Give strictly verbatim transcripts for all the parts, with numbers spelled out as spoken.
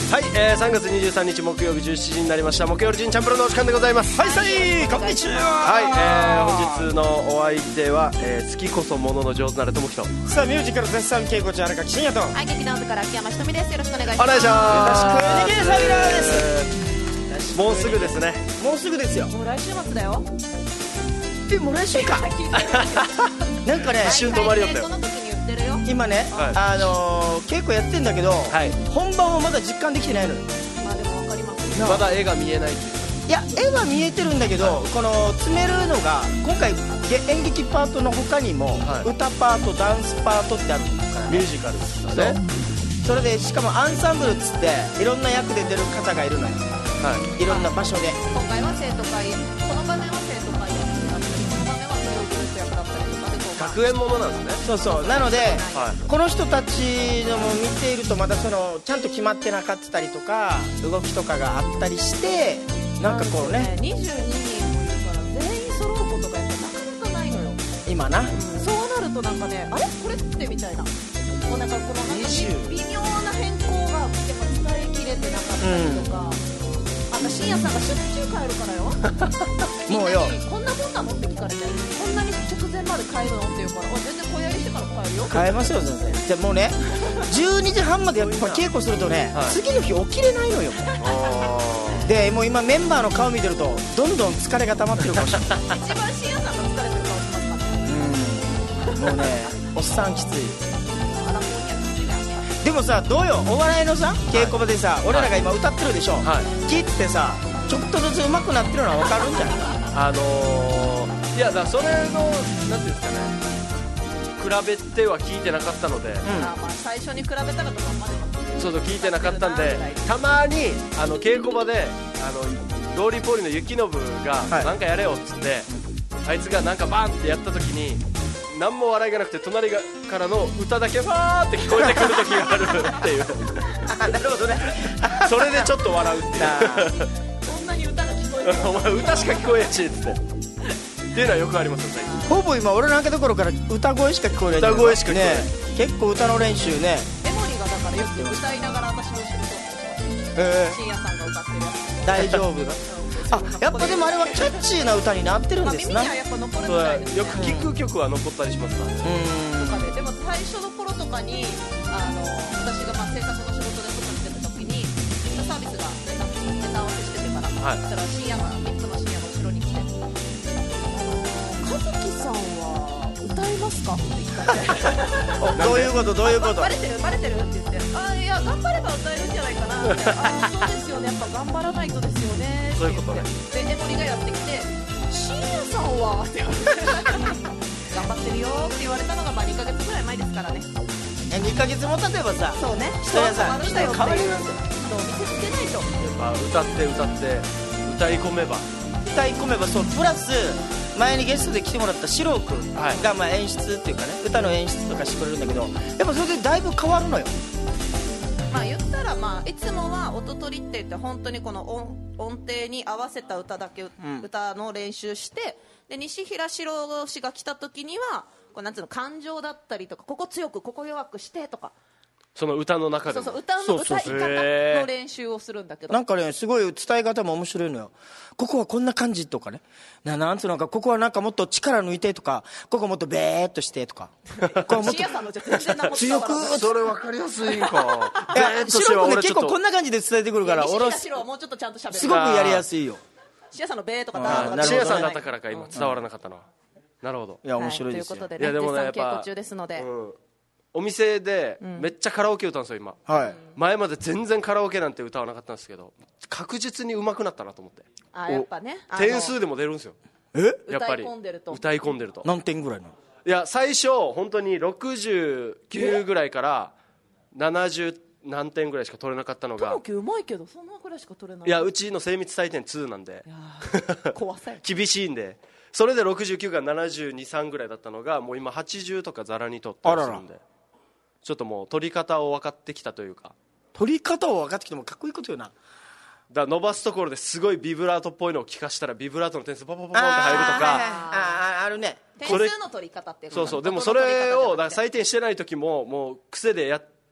はい、えー、さんがつにじゅうさんにち木曜日じゅうしちじになりました。木曜日チャンプルのお時間でございます。 はいさい、こんにちは。 はい、えー、本日のお相手は、えー、好きこそものの上手なるともきと、 さあミュージカル絶賛稽古中荒垣真也と、 はい、劇団部から秋山ひとみです。よろしくお願いします。 お願いします。 よろしくお願いします。 えー、もうすぐですね。 もうすぐですよ。 もう来週末だよ。 え、もう来週かなんかね、 一瞬止まりよったよ。 その時に言ってるよ。 今ね、 はい、 あのー、稽古やってんだけど、はい、本番をまだ実感できてないのよ。 まあでも分かります。 まだ絵が見えないっていう。 いや、絵は見えてるんだけど、はい、この詰めるのが今回演劇パートの他にも、はい、歌パート、ダンスパートってあるから、ね、 ミュージカルですからね。 それでしかもアンサンブルっつっていろんな役で出る方がいるのよ、はい、いろんな場所で。 今回は生徒会、この場面は生徒会役だったり、この場面は無料グループ役だったりとかで、 学園ものなんですね。 そうそう、なので、 はい、 この人たちのも見ているとまたそのちゃんと決まってなかったりとか動きとかがあったりして、なんかこうね、 にじゅうににんもいるから全員揃うことがやっぱなかなかないのよ今な、うん、 そうなるとなんかね、あれこれってみたいな、もうなんかこのなんか微妙な変更がやっぱ伝えきれてなかったりとか、うん、あんた深夜さんがしょっちゅう帰るからよもうよ、こんなもんなのって聞かれて、こんなに直前まで帰るのって言うから、全然小やりしてから帰るよ。 帰りますよ全然。じゃもうねじゅうにじはんまでやっぱ稽古するとね、はい、次の日起きれないのよで、もう今メンバーの顔見てるとどんどん疲れが溜まってるかもしれない一番深夜さんが疲れてる顔しますからね。 うん、もうねおっさんきつい。でもさ、どうよ、お笑いのさ稽古場でさ、はい、俺らが今歌ってるでしょ、はい、聞いてさちょっとずつ上手くなってるのは分かるんじゃないあのー、いやだからそれのなんていうんですかね、比べては聞いてなかったので、うん、 あまあ最初に比べたらとかまでそうそう聞いてなかったんで、たまにあの稽古場であのローリーポーリーの雪信が、はい、なんかやれよっつって、あいつがなんかバーンってやった時に何も笑いがなくて、隣がからの歌だけバーって聞こえてくる時があるっていうなるほどねそれでちょっと笑うっていうそんなに歌が聞こえてるお前歌しか聞こえんしってっていうのはよくありますよ最近。 ほぼ今俺なんかところから歌声しか聞こえない。 歌声しか聞こえない、 ね、結構歌の練習ね。 メモリーがだからよく歌いながら私の後ろと深夜さんが歌ってるやつ大丈夫あ、やっぱでもあれはキャッチーな歌になってるんですね、 まあ、耳にはやっぱ残るみたいですね。 よく聞く曲は残ったりしますから、 うんとかで、でも最初の頃とかにあの私がまあ制作の仕事で外に出た時にサービスがネタ、ネタ合わせしててから、はい、そしたら深夜がミッツの深夜の後ろに来て、あの和樹さんは歌いますかって言ったんでどういうことどういうことバレてるバレてるって言って、あいや頑張れば歌えるんじゃないかなって、あそうですよね、やっぱ頑張らないとですよねって言って、そういうことね。でエモリがやってきて、深夜さんはって言われて頑張ってるよって言われたのがまあにかげつぐらい前ですからね。 にかげつも経てばさ、 そうね、 人はさ人変わりますよ。 人を見せつけないと、 やっぱ歌って歌って歌い込めば歌い込めばそう、プラス前にゲストで来てもらったシロー君がまあ演出っていうかね、歌の演出とかしてくれるんだけど、やっぱそれでだいぶ変わるのよ。 まあ言ったら、まあいつもは音取りって言って本当にこの 音, 音程に合わせた歌だけ、うん、歌の練習して、で西平四郎氏が来た時にはこうなんつうの、感情だったりとか、ここ強くここ弱くしてとか、 その歌の中でもそうそう、歌の歌い方の練習をするんだけど、 なんかねすごい伝え方も面白いのよ。ここはこんな感じとかね、ななんつうのか、ここはなんかもっと力抜いてとか、ここもっとベーっとしてとかこうもっと強く、 それ分かりやすいんかいや白くね結構こんな感じで伝えてくるから、 西平四郎はもうちょっとちゃんと喋る、 すごくやりやすいよ。 シアさんのベーとかダーとか、 シアさんだったからか今伝わらなかったのは、なるほど。 いや面白いですよ、 はい、ということでね、いやでもね、絶賛稽古中ですので、 うん、お店でめっちゃカラオケ歌うんですよ今、 はい、 前まで全然カラオケなんて歌わなかったんですけど、確実に上手くなったなと思って。 あ、やっぱね、 点数でも出るんですよ。 え、 やっぱり歌い込んでると歌い込んでると何点ぐらいなの？ いや最初本当にろくじゅうきゅうぐらいからななじゅう何点ぐらいしか取れなかったのが、 友樹うまいけどそんなぐらいしか取れない。 いやうちの精密採点になんで、 いや怖さ厳しいんで、それでろくじゅうきゅうからななじゅうに、さんぐらいだったのがもう今はちじゅうとかザラに取ったりするんで、ちょっともう取り方を分かってきたというか、 取り方を分かってきてもかっこいいことよな。 だ伸ばすところですごいビブラートっぽいのを聞かしたらビブラートの点数ポポポポンって入るとか、 ああるね、 点数の取り方っていうか、 そうそう、でもそれをだから採点してない時ももう癖でやっちゃっ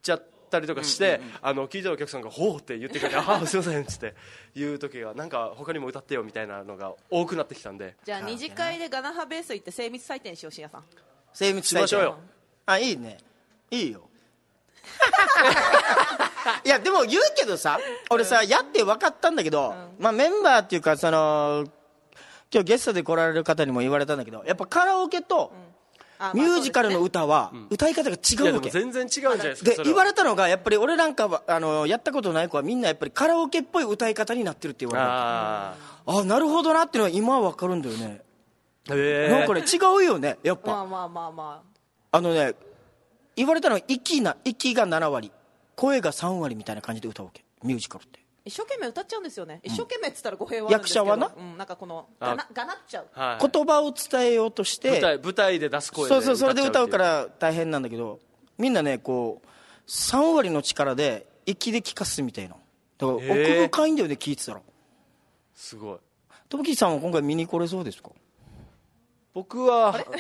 ったりとかして、うんうんうん、あの聞いてるお客さんがほうって言ってくれてああすいませんって言う時がなんか他にも歌ってよみたいなのが多くなってきたんで、 じゃあ二次会でガナハベース行って精密採点しよう。深夜さん精密採点しましょうよ。 あいいねいいよいやでも言うけどさ俺さ、うん、やって分かったんだけど、うん、まあメンバーっていうかその今日ゲストで来られる方にも言われたんだけどやっぱカラオケと、うん、ミュージカルの歌は歌い方が違うわけ、 うん、全然違うんじゃないですか。 で言われたのがやっぱり俺なんかはあのやったことない子はみんなやっぱりカラオケっぽい歌い方になってるって言われた。ああなるほどなっていうのは今は分かるんだよね。へなんかね違うよねやっぱ。 まあまあまあまああのね言われたのは息な息がななわり声がさんわりみたいな感じで歌うわけミュージカルって。 一生懸命歌っちゃうんですよね。一生懸命っつったら語弊はあるんですけど、 役者はな、 うん、なんかこのがながなっちゃう、 はい、言葉を伝えようとして舞台、舞台で出す声で歌っちゃう。 そうそうそれで歌うから大変なんだけどみんなねこうさんわりの力で息で聞かすみたいな。だから奥深いんだよね聞いてたら。 すごい。 トムキーさんは今回見に来れそうですか？ 僕は、はい、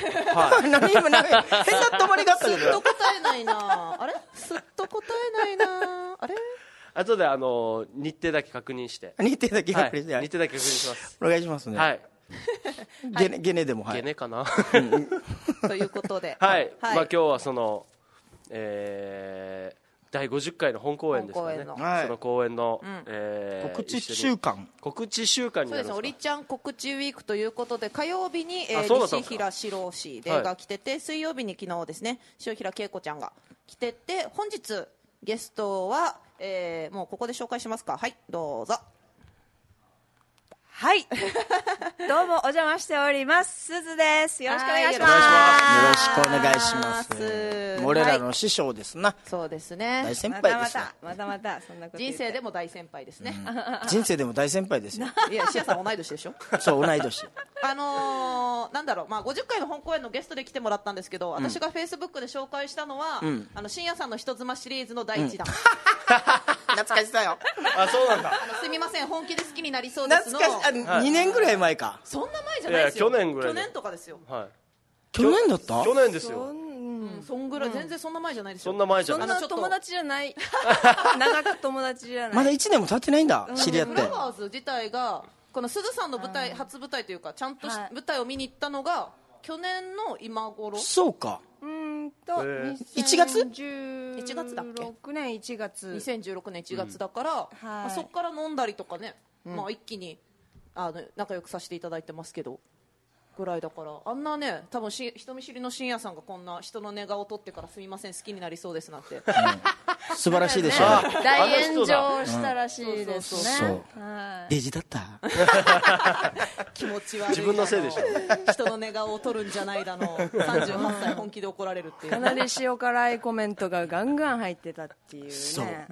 何今なんか変な止まりがあったけどすっと答えないなあれすっと答えないなあれ後であの日程だけ確認して日程だけ確認して、 はい、日程だけ確認します。 お願いしますね。 はいゲネ、ゲネでも、はい、 ゲネかなということで、 はい、はい、まあ、今日はその、えーだいごじゅっかいの本公演ですかね。のその公演の、うんえー、 告知週間告知週間になりますか。 そうですね、おりちゃん告知ウィークということで火曜日に、えー、西平史郎氏でが来てて、はい、水曜日に昨日ですね塩平恵子ちゃんが来てて本日ゲストは、えー、もうここで紹介しますか。はいどうぞ。 はいどうもお邪魔しておりますすずです。よろしくお願いします。 よろしくお願いします。俺らの師匠ですな、はい、 そうですね大先輩ですよ。 またまたまたそんなこと人生でも大先輩ですね、 うん、人生でも大先輩ですよいやシアさん同い年でしょそう同い年あのー、なんだろう、まあ、ごじゅっかいの本公演のゲストで来てもらったんですけど、うん、私がフェイスブックで紹介したのは、うん、あの深夜さんの人妻シリーズのだいいちだん、うん、 懐かしさよあそうなんだ。 あのすみません本気で好きになりそうですの懐かしあにねんぐらい前か。 そんな前じゃないですよ。 いや去年ぐらい去年とかですよ、 はい、 去年だった？ 去年ですよ。 うん、そんぐらい、うん、全然そんな前じゃないですよ。 そんな前じゃない。 そんな友達じゃない長く友達じゃない。 まだいちねんも経ってないんだ、うん、知り合って。 フラワーズ自体がこのすずさんの舞台、初舞台というかちゃんとし、はい、舞台を見に行ったのが去年の今頃。 そうか。 うんといちがついちがつだっけ。 にせんじゅうろくねんいちがつにせんじゅうろくねんいちがつだから、うんはいまあ、そこから飲んだりとかね、うんまあ、一気にあの仲良くさせていただいてますけどぐらいだから、あんなね多分し人見知りの深夜さんがこんな人の寝顔を撮ってからすみません好きになりそうですなんて、うん、 素晴らしいでしょ、 ね、大炎上したらしいですね。 そうそうデジだった気持ち悪い。 自分のせいでしょ。 人の寝顔を撮るんじゃないだのさんじゅうはっさい本気で怒られるっていう、 かなり塩辛いコメントがガンガン入ってたっていうね。 そう、 うん、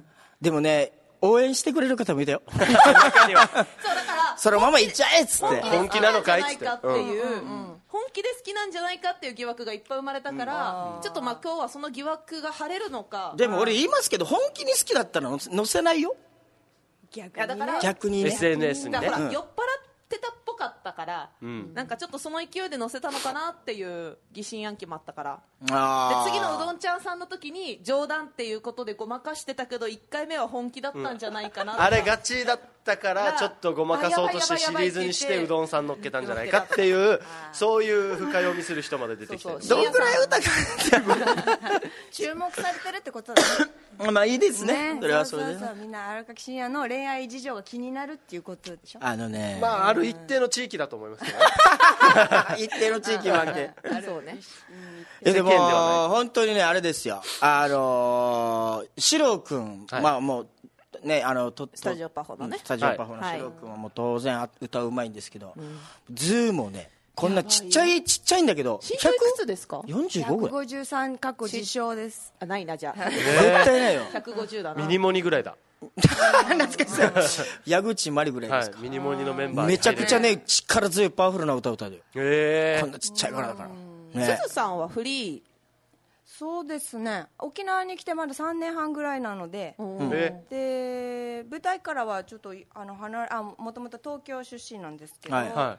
でもね応援してくれる方もいたよ中にはそうだからそのまま行っちゃえっつって本気なのかいっつって、 っていう、うんうん、本気で好きなんじゃないかっていう疑惑がいっぱい生まれたから、うん、ちょっとまあ今日はその疑惑が晴れるのか。 でも俺言いますけど本気に好きだったら載せないよ逆にね。 だから逆にねエスエヌエス にね、 だからうん、 酔っ払ってたっぽかったから、うん、なんかちょっとその勢いで載せたのかなっていう疑心暗鬼もあったから。 あで次のうどんちゃんさんの時に冗談っていうことでごまかしてたけどいっかいめは本気だったんじゃないかな、 うん、あれガチだったからちょっとごまかそうとしてシリーズにしてうどんさん乗っけたんじゃないかっていうそういう深読みする人まで出てきて、 そうそうどんぐらい歌が注目されてるってことだねまあいいですね、それはそれで、ね、 そうそうそうみんな荒垣真也の恋愛事情が気になるっていうことでしょ。 あのねまあある一定の地域だと思いますけど一定の地域はねそうね、 うん、でも本当にねあれですよ、あのー、シロ君、はい、まあもうねあのとスタジオパフォのねスタジオパフォのシロ君はもう当然歌うまいんですけど、はい、ズーもねこんなちっちゃいちっちゃいんだけど身長いくつですか。 よんじゅうごぐらい。 ひゃくごじゅうさん過去自称です。 あないなじゃあ、 えー、絶対ないよひゃくごじゅうだな。 ミニモニぐらいだ懐かしい矢口真理ぐらいですか、 はい、ミニモニのメンバーめちゃくちゃね力強いパワフルな歌を歌うよ、 えー、 こんなちっちゃいからだから、 ね、すずさんはフリー。 そうですね、沖縄に来てまださんねんはんぐらいなので、うん、で舞台からはちょっとあの離れあもともと東京出身なんですけど、はいはい、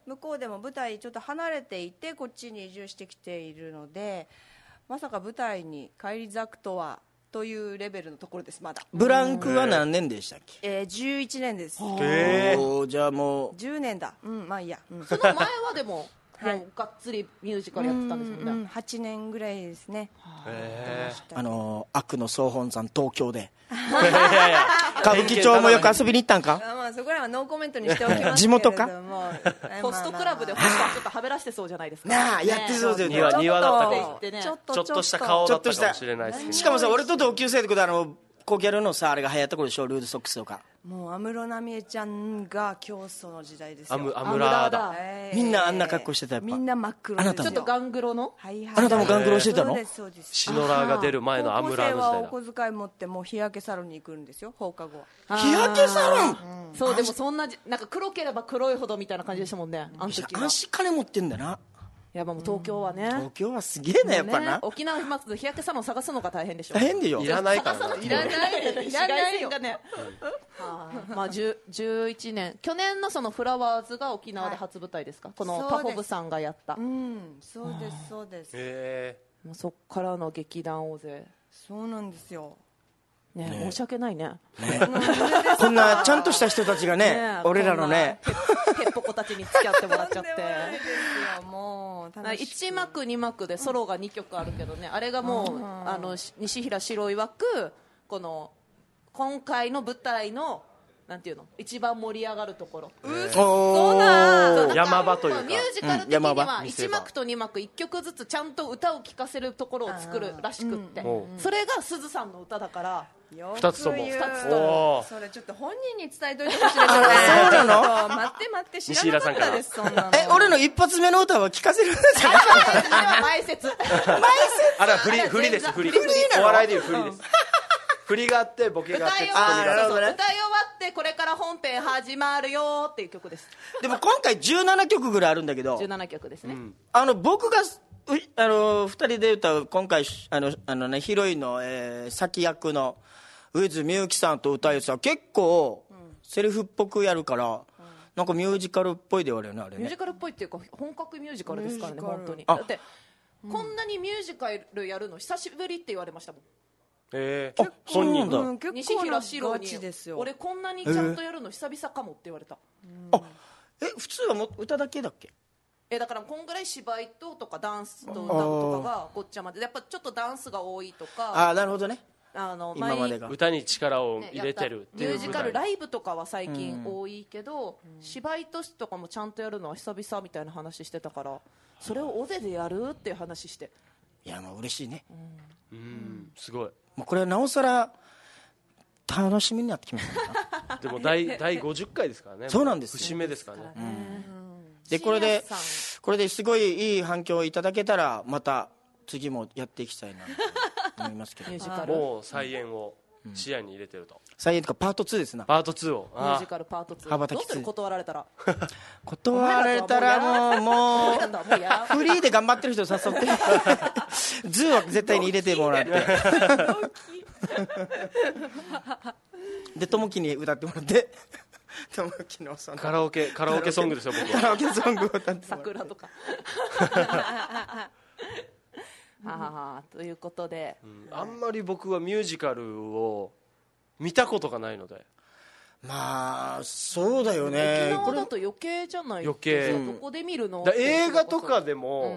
向こうでも舞台ちょっと離れていてこっちに移住してきているのでまさか舞台に返り咲くとはというレベルのところです。まだブランクは何年でしたっけ？ えー、じゅういちねんです。 へー、じゃあもうじゅうねんだ。うん、まあいいや、うん、 その前はでももうがっつりミュージカルやってたんですもんね。 うんうん、はちねんぐらいですね。 へあの悪の総本山東京でいやいや歌舞伎町もよく遊びに行ったんか？ あ、まあ、そこらはノーコメントにしておきますけれども地元かホストクラブで星さんちょっとはべらしてそうじゃないですか。 なあ、やってそうですよね。 庭庭だったかもってねちょっとちょっとした顔だったかもしれないですけど、 しかもさ、俺と同級生ってことはあのコギャルのさ、あれが流行った頃でしょ、ルーズソックスとか。 もう安室奈美恵ちゃんが競争の時代ですよ。 アムアムラーだ。 みんなあんな格好してた。やっぱみんな真っ黒ですよ。 あなたもちょっとガングロの、 はいはい、 あなたもガングロしてたの？ そうですそうです。 シノラーが出る前のアムラーの時代だ。 高校生はお小遣い持ってもう日焼けサロンに行くんですよ、放課後は。 日焼けサロン、うん、 そうでもそんななんか黒ければ黒いほどみたいな感じでしたもんね、あの時は。 安心金持ってんだな。 やっぱもう東京はね、 東京はすげえな、やっぱな、 ね、沖縄まず日焼けサロン探すのが大変でしょ。 大変でよ。 いらないからな。 いらないいらないよね。はあ、まあじゅういちねん、去年のそのフラワーズが沖縄で初舞台ですか、はい、このパフォブさんがやった。 うん、そうですそうです。 へえ。もうそっからの劇団大勢。 そうなんですよ。 ね、ね、申し訳ないね。ねこんなちゃんとした人たちがね、ね俺らのねへっぽこたちに付き合ってもらっちゃってもういち幕に幕でソロがにきょくあるけどね、あれがもう、うん、あの西平四郎曰くこの今回の舞台のなんていうの一番盛り上がるところ、 うっそな山場というか、 ミュージカル的にはいち幕とに幕いっきょくずつちゃんと歌を聴かせるところを作るらしくって、うん、それがすずさんの歌だからふたつともふたつともそれちょっと本人に伝えといてほしいですね。 そうなの待って待って知らなかったです。そんなのえ、俺の一発目の歌は聞かせるんですか？ 前説前説あれは振り振りです。振りお笑いでいう振りです。振りがあってボケがあってツッコミがあって、 歌い終わってこれから本編始まるよっていう曲です。 でも今回じゅうななきょくぐらいあるんだけど、 じゅうななきょくですね、うん、 あの僕があのふたりで歌う今回あのあの、ね、ヒロインの、えー、先役の上津美幸さんと歌いさ結構、うん、セリフっぽくやるから、うん、なんかミュージカルっぽいで言われるね、あれね。 ミュージカルっぽいっていうか本格ミュージカルですからね、本当に。だって、うん、こんなにミュージカルやるの久しぶりって言われましたもん。 えー、本人だ、 うん、 西平四郎に俺こんなにちゃんとやるの久々かもって言われた、 えー、あえ普通はも歌だけだっけ？ えだからこんぐらい芝居ととかダンスと歌とかがごっちゃまでやっぱちょっとダンスが多いとか。 ああなるほどね。 あの今までが歌に力を入れてるっていう、 ね、ミュージカルライブとかは最近多いけど、うん、芝居ととかもちゃんとやるのは久々みたいな話してたから、それを尾瀬でやるっていう話して、 いやまあ嬉しいね、 うん、うんすごい。 もうこれはなおさら楽しみになってきましたでも第第ごじゅっかいですからね。 そうなんです、 節目ですからね、うん、 でこれでこれですごいいい反響をいただけたらまた次もやっていきたいなと思いますけどミュージカルもう再演を視野に入れてると、うん、 再演とかパートツーですな。 パートツーをミュージカルパートツーどうする断られたら断られたらもうもうフリーで頑張ってる人誘ってズーは絶対に入れてもらってでともきに歌ってもらってともきのそのカラオケカラオケソングですよ僕は。 カラオケソングを歌って桜とかはということで、 うん、あんまり僕はミュージカルを見たことがないので。 まあそうだよね。 沖縄だと余計じゃない。 余計どこで見るの？ だ映画とかでも、うん、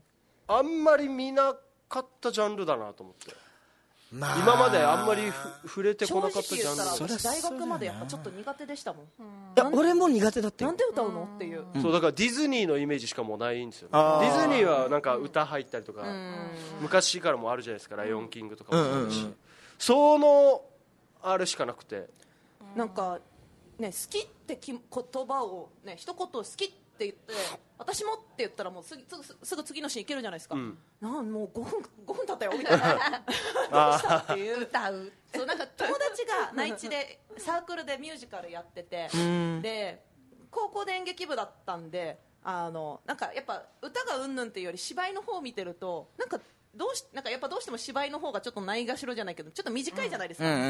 あんまり見なかったジャンルだなと思って、まあ、今まであんまり触れてこなかったジャンル。 正直言ったら私大学までやっぱちょっと苦手でしたもん。 いや俺も苦手だったよ。 なんで歌うのっていう、 うん、そうだからディズニーのイメージしかもうないんですよ。ディズニーはなんか歌入ったりとか、うん、昔からもあるじゃないですか、ライオンキングとかもそうだし、うんうんうん、そのあれしかなくて、 なんかね好きってき言葉をね一言好きって言って私もって言ったらもうすぐすぐ次のシーンいけるじゃないですか、うん、なんもうごふんごふん経ったよみたいなどうしたっていう歌うそうなんか友達が内地でサークルでミュージカルやっててで高校で演劇部だったんであのなんかやっぱ歌がうんぬんっていうより芝居の方を見てるとなんかどうしなんかやっぱどうしても芝居の方がちょっとないがしろじゃないけどちょっと短いじゃないですか、うんうんうん、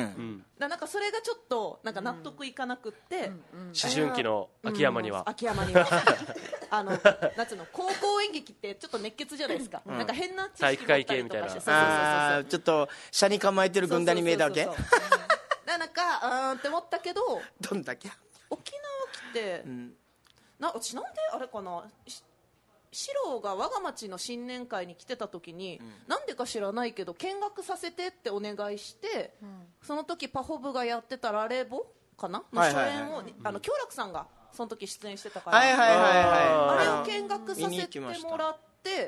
だなんかそれがちょっとなんか納得いかなくって、うんうん、 思春期の秋山には、 うん、秋山にはあの夏の高校演劇ってちょっと熱血じゃないですか、うん、なんか変な知識持ったりとかして、 あちょっと車に構えてる軍団に見えたわけ。 そうそうそうそうだなんかうーんって思ったけどどんだけ沖縄来て、うん、な私なんであれかな四郎が我が町の新年会に来てた時に、うん、なんでか知らないけど見学させてってお願いして、うん、その時パフォブがやってたラレボかなの初演をあの京楽さんがその時出演してたから、はいはいはいはい、あれを見学させてもらって、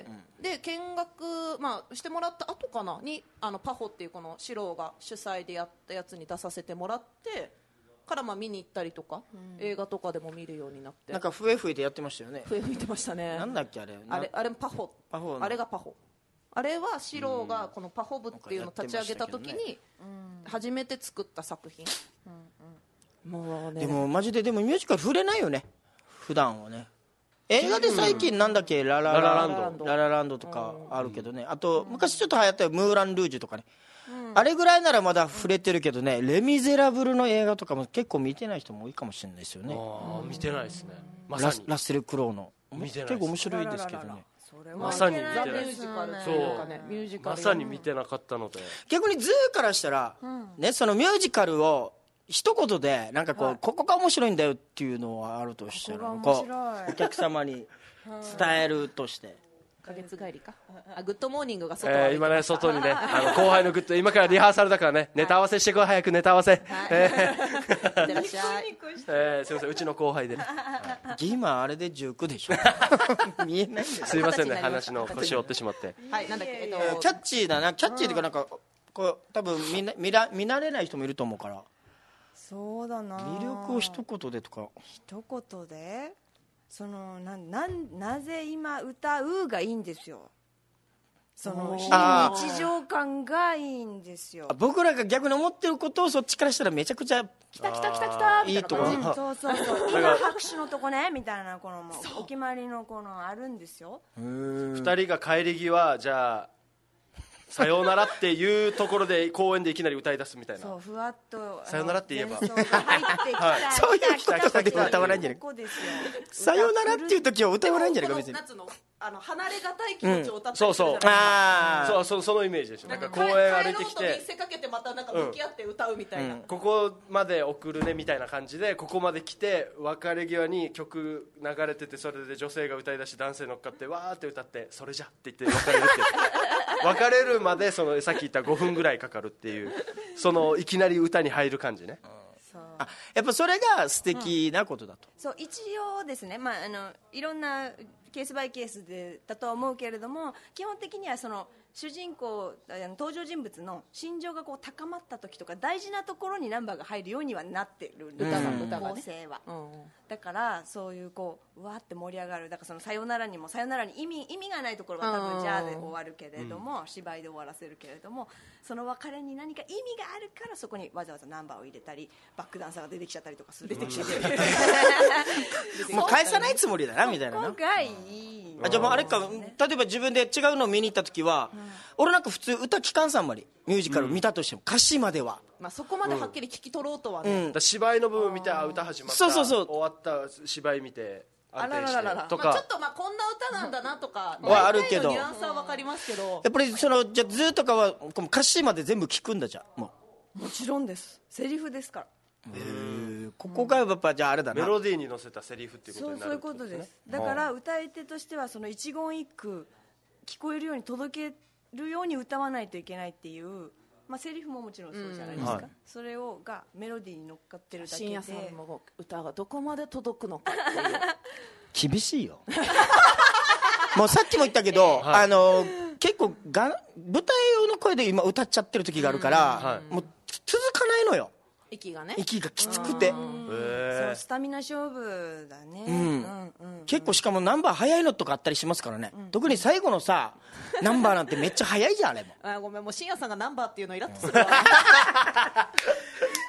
うん、で見学、まあ、してもらった後かなにあのパフォっていうこの四郎が主催でやったやつに出させてもらってからまあ見に行ったりとか、うん、映画とかでも見るようになって、 なんか笛吹いてやってましたよね。 笛吹いてましたね。 なんだっけあれあれあれパフォパフォあれがパフォあれは四郎がこのパフォ部っていうのを立ち上げた時に初めて作った作品、うんうん、もうねでもマジででもミュージカル触れないよね普段はね。映画で最近なんだっけ、うん、ララランドララランドとかあるけどね、あと昔ちょっと流行ったよムーランルージュとかね、うん、あれぐらいならまだ触れてるけどね、レ・ミゼラブルの映画とかも結構見てない人も多いかもしれないですよね。 あ見てないですね、まさにラッセル・クロウの結構面白いですけどね。 まさに見てない、 ミュージカルそうミュージカルまさに見てなかったので、 逆にズーからしたら、うん、ね、そのミュージカルを一言でなんかこう、はい、ここが面白いんだよっていうのはあるとしたら、こうお客様に伝えるとして花月帰りかあグッドモーニングが外歩いてました、えー、今ね外にねあの後輩のグッド今からリハーサルだからね、ネタ合わせしてこい早くネタ合わせ、はいえー、いってらっしゃい、 えー、すいませんうちの後輩でね今あれでじゅうきゅうでしょ見えないんですすいませんね話の腰折ってしまってはいなんだっけ、えっと、 キャッチーだなキャッチーっていうかなんかこう多分見な見ら見慣れない人もいると思うから、 そうだな魅力を一言でとか一言でそのなななぜ今歌うがいいんですよ。その非日常感がいいんですよ。 僕らが逆に思ってることをそっちからしたらめちゃくちゃ来た来た来た来たいいところ、 そうそうそう今拍手のとこねみたいなこのもうお決まりのこのあるんですよ。 ふたりが帰り際じゃあさようならっていうところで公演でいきなり歌い出すみたいな、 そうふわっとさようならって言えば入ってきた、はい、 そういう人で歌わないんじゃないか。さようならっていう時は歌わないんじゃないか別に。 夏のあの離れがたい気持ちを歌ってる、 うん、そうそうあそうそうそのイメージですよ。なんか公園歩いてきて帰ろうと見せかけてまたなんか向き合って歌うみたいな、 うんうん、ここまで送るねみたいな感じでここまで来て別れ際に曲流れててそれで女性が歌い出し男性乗っかってわーって歌ってそれじゃって言って別れるって別れるまでそのさっき言ったごふんぐらいかかるっていうそのいきなり歌に入る感じね。 あやっぱそれが素敵なことだと、 うん、そう一応ですね、まあ、あのいろんなケースバイケースでだとは思うけれども基本的にはその主人公あの登場人物の心情がこう高まった時とか大事なところにナンバーが入るようにはなってる歌が歌が構成は、うん、だからそういうこううわーって盛り上がるだからそのさよならにもさよならに意味意味がないところは多分ジャーで終わるけれども、うん、芝居で終わらせるけれどもその別れに何か意味があるからそこにわざわざナンバーを入れたりバックダンサーが出てきちゃったりとかする出てきちゃったりもう返さないつもりだなみたいななそこがいい。 あじゃあもうあれか例えば自分で違うのを見に行った時は、うん、俺なんか普通歌聞かんさんまりミュージカル見たとしても、うん、歌詞までは、 まあ、そこまではっきり聞き取ろうとはね、 うん、芝居の部分見てあ歌始まったそうそうそう終わった芝居見てあらららららとか、まあ、ちょっとまあこんな歌なんだなとかはあるけどニュアンスは分かりますけどやっぱりそのじゃあ図とかは歌詞まで全部聞くんだじゃもうもちろんですセリフですからへえここがやっぱじゃああれだなメロディーに乗せたセリフっていうことになるそうそういうことです。だから歌い手としてはその一言一句聞こえるように届けるように歌わないといけないっていう、まあ、セリフももちろんそうじゃないですか、うんはい、それをがメロディーに乗っかってるだけで深夜さんの歌がどこまで届くのかっていう厳しいよもうさっきも言ったけど、えーはい、あの結構が舞台用の声で今歌っちゃってる時があるから、うんはい、もう続かないのよ息がね息がきつくてそうスタミナ勝負だね、うんうんうん、結構しかもナンバー早いのとかあったりしますからね、うん、特に最後のさナンバーなんてめっちゃ早いじゃんあれもあごめんもう深夜さんがナンバーっていうのイラッとするわ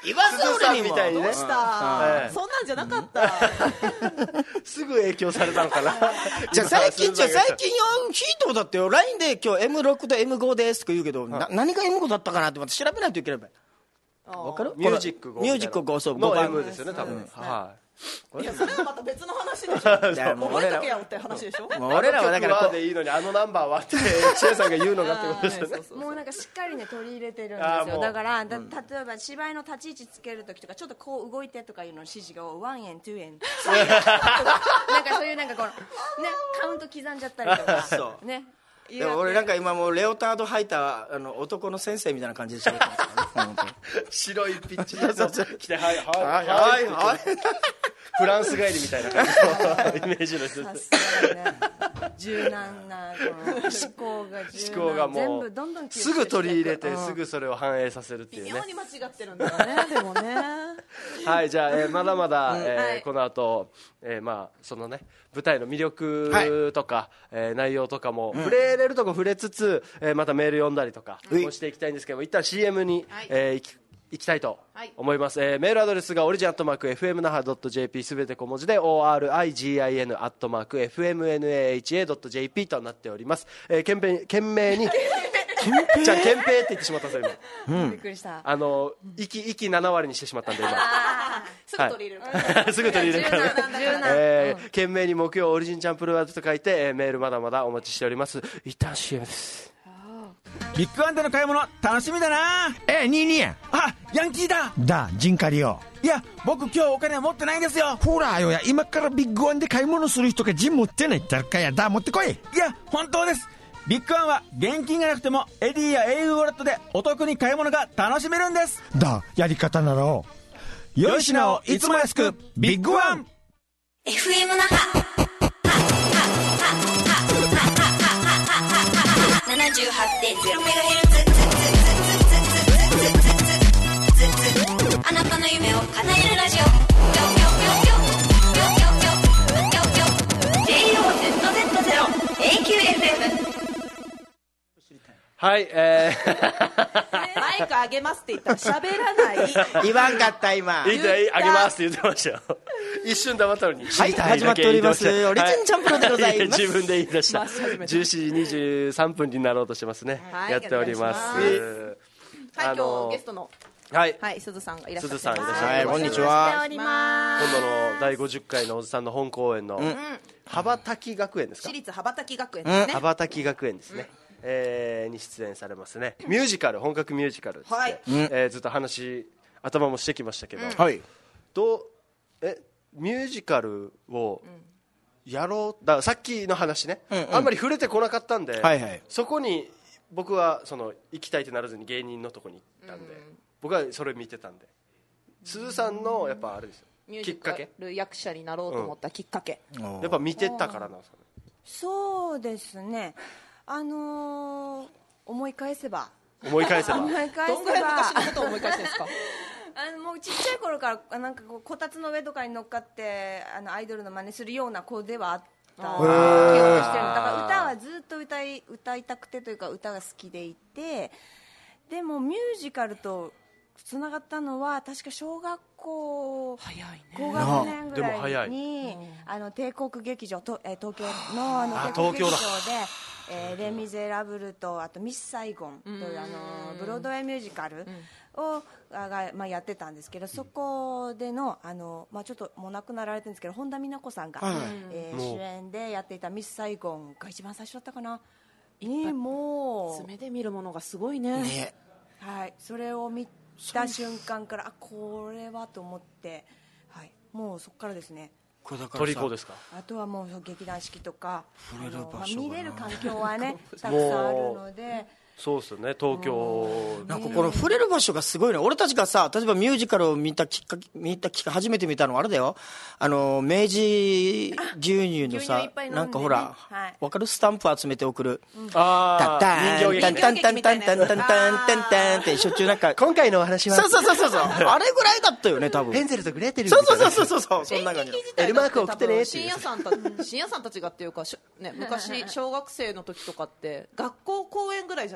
言わず俺にもみたいにねどうした、そんなんじゃなかったすぐ影響されたのかなじゃあ最近じゃ最近ヒートだってよ ライン で今日 エムろく と エムご ですとか言うけど、な何が エムご だったかなってまた調べないといけないばい。わかる？ ミュージックごミュージックごそうのごばん M ですよね多分、はいいやそれはまた別の話でしょ覚えとけよって話でしょもう俺らはだからあの曲はでいいのにあのナンバーはってシエさんが言うのがってことですよねもうなんかしっかりね取り入れてるんあーもうですよ。だからだ例えば芝居の立ち位置つけるときとかちょっとこう動いてとかいうの指示がワン円ツー円なんかそういうなんかこのねカウント刻んじゃったりとかそうね。 でも俺なんか今もうレオタード履いたあの男の先生みたいな感じで喋ってますからね白いピッチで来てはいはいはいははいいはいフランス帰りみたいな感じのイメージの人さですすがね柔軟なこの思考が柔軟思考がも全う部どんどん吸収してすぐ取り入れてうんすぐそれを反映させるっていうね微妙に間違ってるんだよねでもねはいじゃあ、えーまだまだ、えーはいこの後、えーまあそのね舞台の魅力とか、えー内容とかも触れれるとこ触れつつ、えーまたメール読んだりとかうんもしていきたいんですけども一旦 シーエム に、 はいえー行き行きたいとはい思います、えーメールアドレスがオリジンアットマーク エフエムナハドットジェーピー すべて小文字で オーアールアイジーアイエヌ アットマーク エフエムエヌエーエイチエー ドット ジェーピー となっております、えー、懸命懸命にじゃあ懸命って言ってしまったんですよ今びっくりした。 あの息息なな割にしてしまったんで今すぐ取り入れるからすぐ取り入れるから、 柔軟柔軟えー懸命に木曜オリジンチャンプルワードと書いて、えーメールまだまだお待ちしております。一旦 シーエム ですビッグワンでの買い物楽しみだな。 え、ニーニーや。 あ、ヤンキーだ。 だ、ジンカリよ。 いや、僕今日お金持ってないんですよ。 ほらよや、今からビッグワンで買い物する人がジン持ってないったらかや。だ、持ってこい。 いや、本当です。ビッグワンは現金がなくてもエディや エーユー ウォレットでお得に買い物が楽しめるんです。 だ、やり方ならおう。 良い品をいつも安く、ビッグワン。 エフエム 那覇 ななじゅうはちてんゼロメガヘルツ あなたの夢を叶えるラジオ ジェイオーゼットゼットゼロ エーキューエフエムはい、えー、 マイクあげますって言ったら喋らない言わんかった今いいねあげますって言ってましたよ一瞬黙ったのにはい始まっておりますオリジンチャンプルでございます自分で言い出したじゅうしちじにじゅうさんぷんになろうとしてますね、 はいやっておりますお願いしはい、 あの今日ゲストのはい、 はい、鈴さんがいらっしゃって鈴さんいらっしゃってはいこんにちしてはおりま今度のだいごじゅっかいのおじさんの本公演の羽ばたき学園ですか私立羽ばたき学園ですね、 羽ばたき学園ですね、えーに出演されますねミュージカル本格ミュージカルですね、 はいえーずっと話頭もしてきましたけど、 はいどうえミュージカルをやろうだからさっきの話ね、 うんうんあんまり触れてこなかったんで、 はいはいそこに僕はその行きたいってならずに芸人のとこに行ったんで、僕はそれ見てたんで鈴さんのやっぱあれですよミュージカきっかけル役者になろうと思ったきっかけ、 やっぱ見てたからなんですかねす。そうですね。あのー思い返せば。 思い返せば思い返せば。 どんぐらい昔のことを思い返してるんですかあのもうちっちゃい頃からなんかこうこたつの上とかに乗っかってあのアイドルの真似するような子ではあった記憶してるの。だから歌はずっと歌い歌いたくてというか歌が好きでいて、でもミュージカルとつながったのは確か小学校早いね高学年ぐでも早いらいにあの帝国劇場と、えー東京のあのあ帝国劇場で東京だえーレ・ミゼラブルとあとミス・サイゴンというあのブロードウェイミュージカルをあが、まあ、やってたんですけど、そこでのあの、まあ、ちょっともう亡くなられてるんですけど本田美奈子さんが、 はいえーもう主演でやっていたミス・サイゴンが一番最初だったかなにもう爪で見るものがすごいねねはい、それを見た瞬間からあこれはと思って、はい、もうそこからですね。 これだからさ虜ですかあとはもう劇団四季とか触れるあのまあ場所がな見れる環境はねたくさんあるのでそうですよね東京なんかこの触れる場所がすごいね。俺たちがさ、例えばミュージカルを見たきっかけ、見たきっかけ、初めて見たのはあれだよ。あの、明治牛乳の牛乳いさっぱい飲んでねなんかほら、 はいわかるスタンプ集めて送る。 あタあ人形劇ねンタンタンタンタンタンタンタンタンタンってしょっちゅうなんか、 今回のお話はそうそうそうそうそう。あれぐらいだったよね、多分。 ヘンゼルとグレーテルそうそうそうそうそうそう。そんな感じ。 エルマーク送ってねっていう深夜さんた深夜さんたちがっていうかし、ね、昔小学生の時とかって学校公演ぐらいじゃない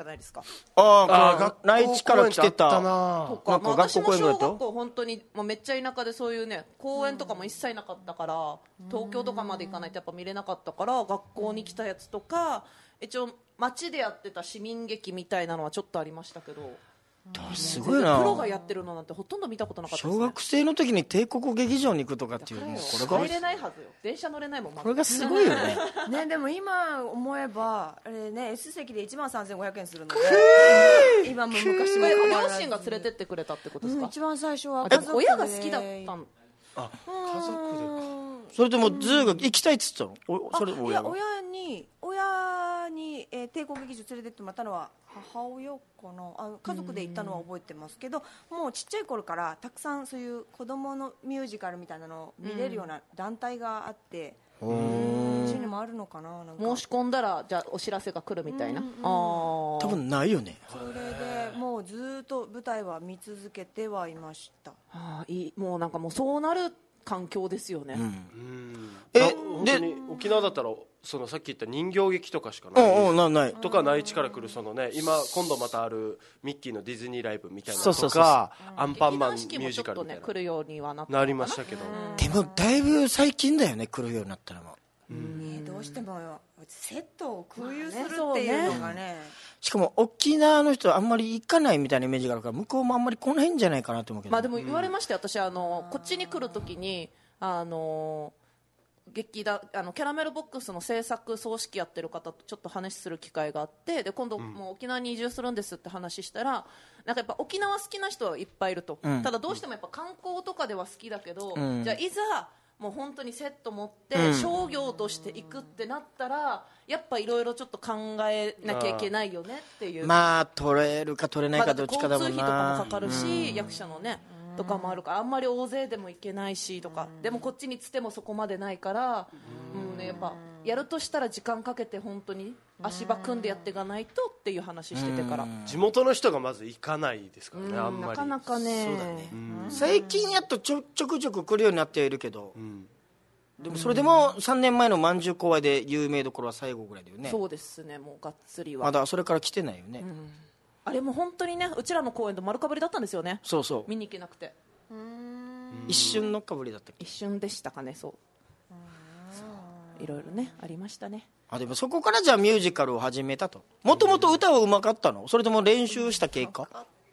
ないですか。 あああ、内地から来てた。 とか、 なんかまあ、私も学校公演もや小った学校本当にもうめっちゃ田舎でそういうね公園とかも一切なかったから、東京とかまで行かないとやっぱ見れなかったから、学校に来たやつとか一応街でやってた市民劇みたいなのはちょっとありましたけど、 すごいな。 プロがやってるのなんてほとんど見たことなかったですね。 小学生の時に帝国劇場に行くとかっていうね、これが入れないはずよ。電車乗れないもん。まだこれがすごいよね。 ね、でも今思えばあれね S 席でいちまんさんぜんごひゃくえんするので、今も昔もえ変わらず両親が連れてってくれたってことですか。 うん一番最初はあでも親が好きだったの。 あ、家族でそれともズーが行きたいっつったの？おそれい親が。 や親に親に、えー、帝国劇場連れてってもらったのは母親かな。あ家族で行ったのは覚えてますけど、もうちっちゃい頃からたくさんそういう子供のミュージカルみたいなのを見れるような団体があって、うちにもあるのかな。なんか申し込んだらじゃあお知らせが来るみたいな。ああ多分ないよね。 それでもうずっと舞台は見続けてはいました。 あいいもうなんかもうそうなる環境ですよね。 ええ本当に沖縄だったらそのさっき言った人形劇とかしかない、 うんうんなないとか内地から来るそのね今今度またあるミッキーのディズニーライブみたいなのとそうそうそうかアンパンマンミ劇団四季もュージカルみたいちょっとね来るようにはなったのかななりましたけど、 でもだいぶ最近だよね来るようになったのも。 ねどうしてもセットを空輸するっていうのがね。 しかも沖縄の人はあんまり行かないみたいなイメージがあるから向こうもあんまり来ないんじゃないかなと思うけど、 まあでも言われましたよ。私あのこっちに来るときにあの劇団あのキャラメルボックスの制作総指揮やってる方とちょっと話する機会があって、で今度もう沖縄に移住するんですって話したら、なんかやっぱ沖縄好きな人はいっぱいいると、 うんただどうしてもやっぱ観光とかでは好きだけど、 うんじゃあいざもう本当にセット持ってうん商業として行くってなったらやっぱいろいろちょっと考えなきゃいけないよねっていう。 まあ取れるか取れないまあかどっちかだだって交もんな。 通費とかもかかるし、役者のねとかもあるからあんまり大勢でも行けないしとか、でもこっちにつてもそこまでないから、もうねやっぱやるとしたら時間かけて本当に足場組んでやっていかないとっていう話しててから、 地元の人がまず行かないですからね、あんまりなかなかね。 そうだね最近やっとちょちょくちょく来るようになってはいるけど、でもそれでもさんねんまえのまんじゅう公演で有名どころは最後ぐらいだよね。 そうですね、もうがっつりはまだそれから来てないよね、 あれも本当にねうちらの公演と丸かぶりだったんですよね。 そうそう見に行けなくて一瞬のかぶりだったっけ。 一瞬でしたかね。そうそういろいろねありましたね。 あでもそこからじゃあミュージカルを始めたと。もともと歌はうまかったの？それとも練習した経過？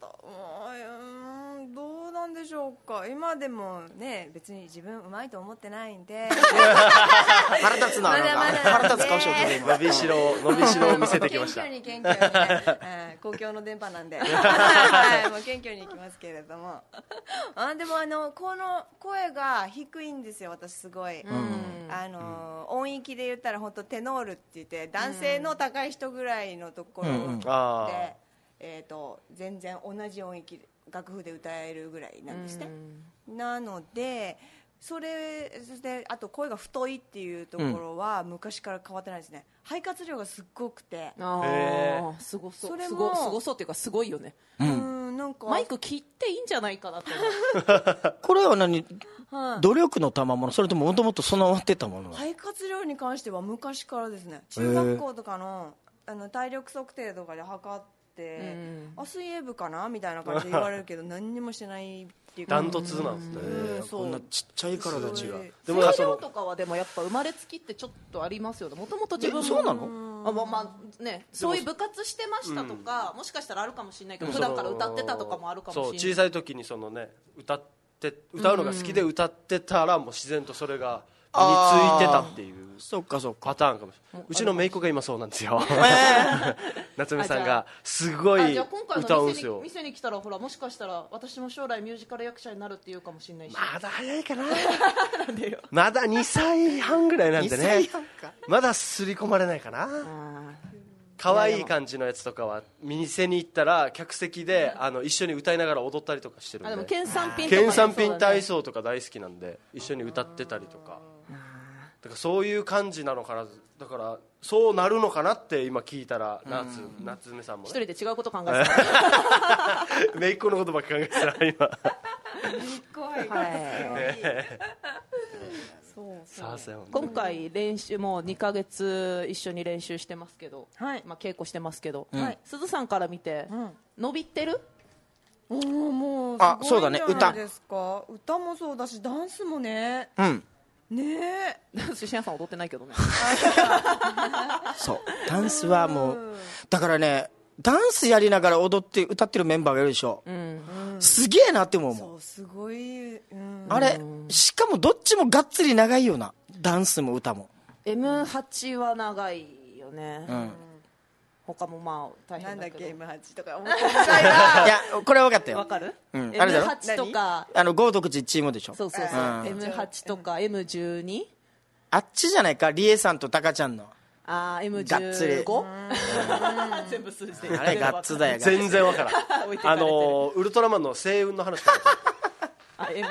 うんどうなんでしょうか。今でもね別に自分うまいと思ってないんで腹立つな、 まだまだなんか腹立つ顔しようと今伸びしろ伸びしろを見せてきました謙虚に謙虚にね、うん公共の電波なんではいもう謙虚にいきますけれどもあでもあのこの声が低いんですよ私すごい、あの音域で言ったら本当テノールって言って男性の高い人ぐらいのところで、 うんうんあえー、と全然同じ音域で楽譜で歌えるぐらいなんですね、なのでそれそしてあと声が太いっていうところは昔から変わってないですね。肺活量がすっごくてあへあすごそうそれもすごすごそうっていうかすごいよね。 うんなんかマイク切っていいんじゃないかなって思うこれは何はい努力の賜物、それとももともと備わってたもの？ 肺活量に関しては昔からですね。中学校とかのあの体力測定とかで測って、あ水泳部かなみたいな感じで言われるけど何にもしてないっていうかダントツなんですね、 うんそうこんなちっちゃい体たちが。 でもその声量とかはでもやっぱ生まれつきってちょっとありますよね。もともと自分もえそうなの？ あまあまあね、そういう部活してましたとか、もしかしたらあるかもしれないけど、普段から歌ってたとかもあるかもしれない。 そう小さい時にそのね歌って歌うのが好きで歌ってたらもう自然とそれが身についてたっていうそっかそっか。 パターンかもしれない。うちの姪っ子が今そうなんですよ夏目さんがすごいあじゃあ今回歌うんですよ。 の店に店に来たらほらもしかしたら私も将来ミュージカル役者になるっていうかもしれないし。 まだ早いかなまだにさいはんぐらいなんでねにさいはんかまだ刷り込まれないかな。 あ可愛い感じのやつとかは店に行ったら客席であの一緒に歌いながら踊ったりとかしてるんで、 ーあでも県産品とかね県産品体そう操とか大好きなんで一緒に歌ってたりとか、だからそういう感じなのかな。だからそうなるのかなって今聞いたら夏夏目さんもねだね一人で違うこと考えてた姪っ子のことばっか考えてたら今怖いはいそうさすが今回練習もうにかげつ一緒に練習してますけど、 はいまあ、稽古してますけど、 はい鈴さんから見て、 うん伸びてる？ おーもうあすごいんじゃそうだねないですか。歌もそうだしダンスもねうんねえダンスしやさん踊ってないけどね。 そうダンスはもうだからねダンスやりながら踊って歌ってるメンバーがいるでしょ、 うんすげえなって思うもん。 そうすごい、うん、 あれしかもどっちもがっつり長いようなダンスも歌も、 エムはち は長いよね、 うん、 他もまあ大なんだっけ変だけどエムはち とか思ってたいいやこれは分かったよ。 わかる、 うんあれだろエムはち とかあの豪徳寺チームでしょ。 そうそうそう、 うんエムはち とか エムじゅうに、 あっちじゃないかリエさんとタカちゃんのあー エムじゅうご 全部数字であれガッツだよ全然わからん置いてかれてるあのウルトラマンの星雲の話かあ M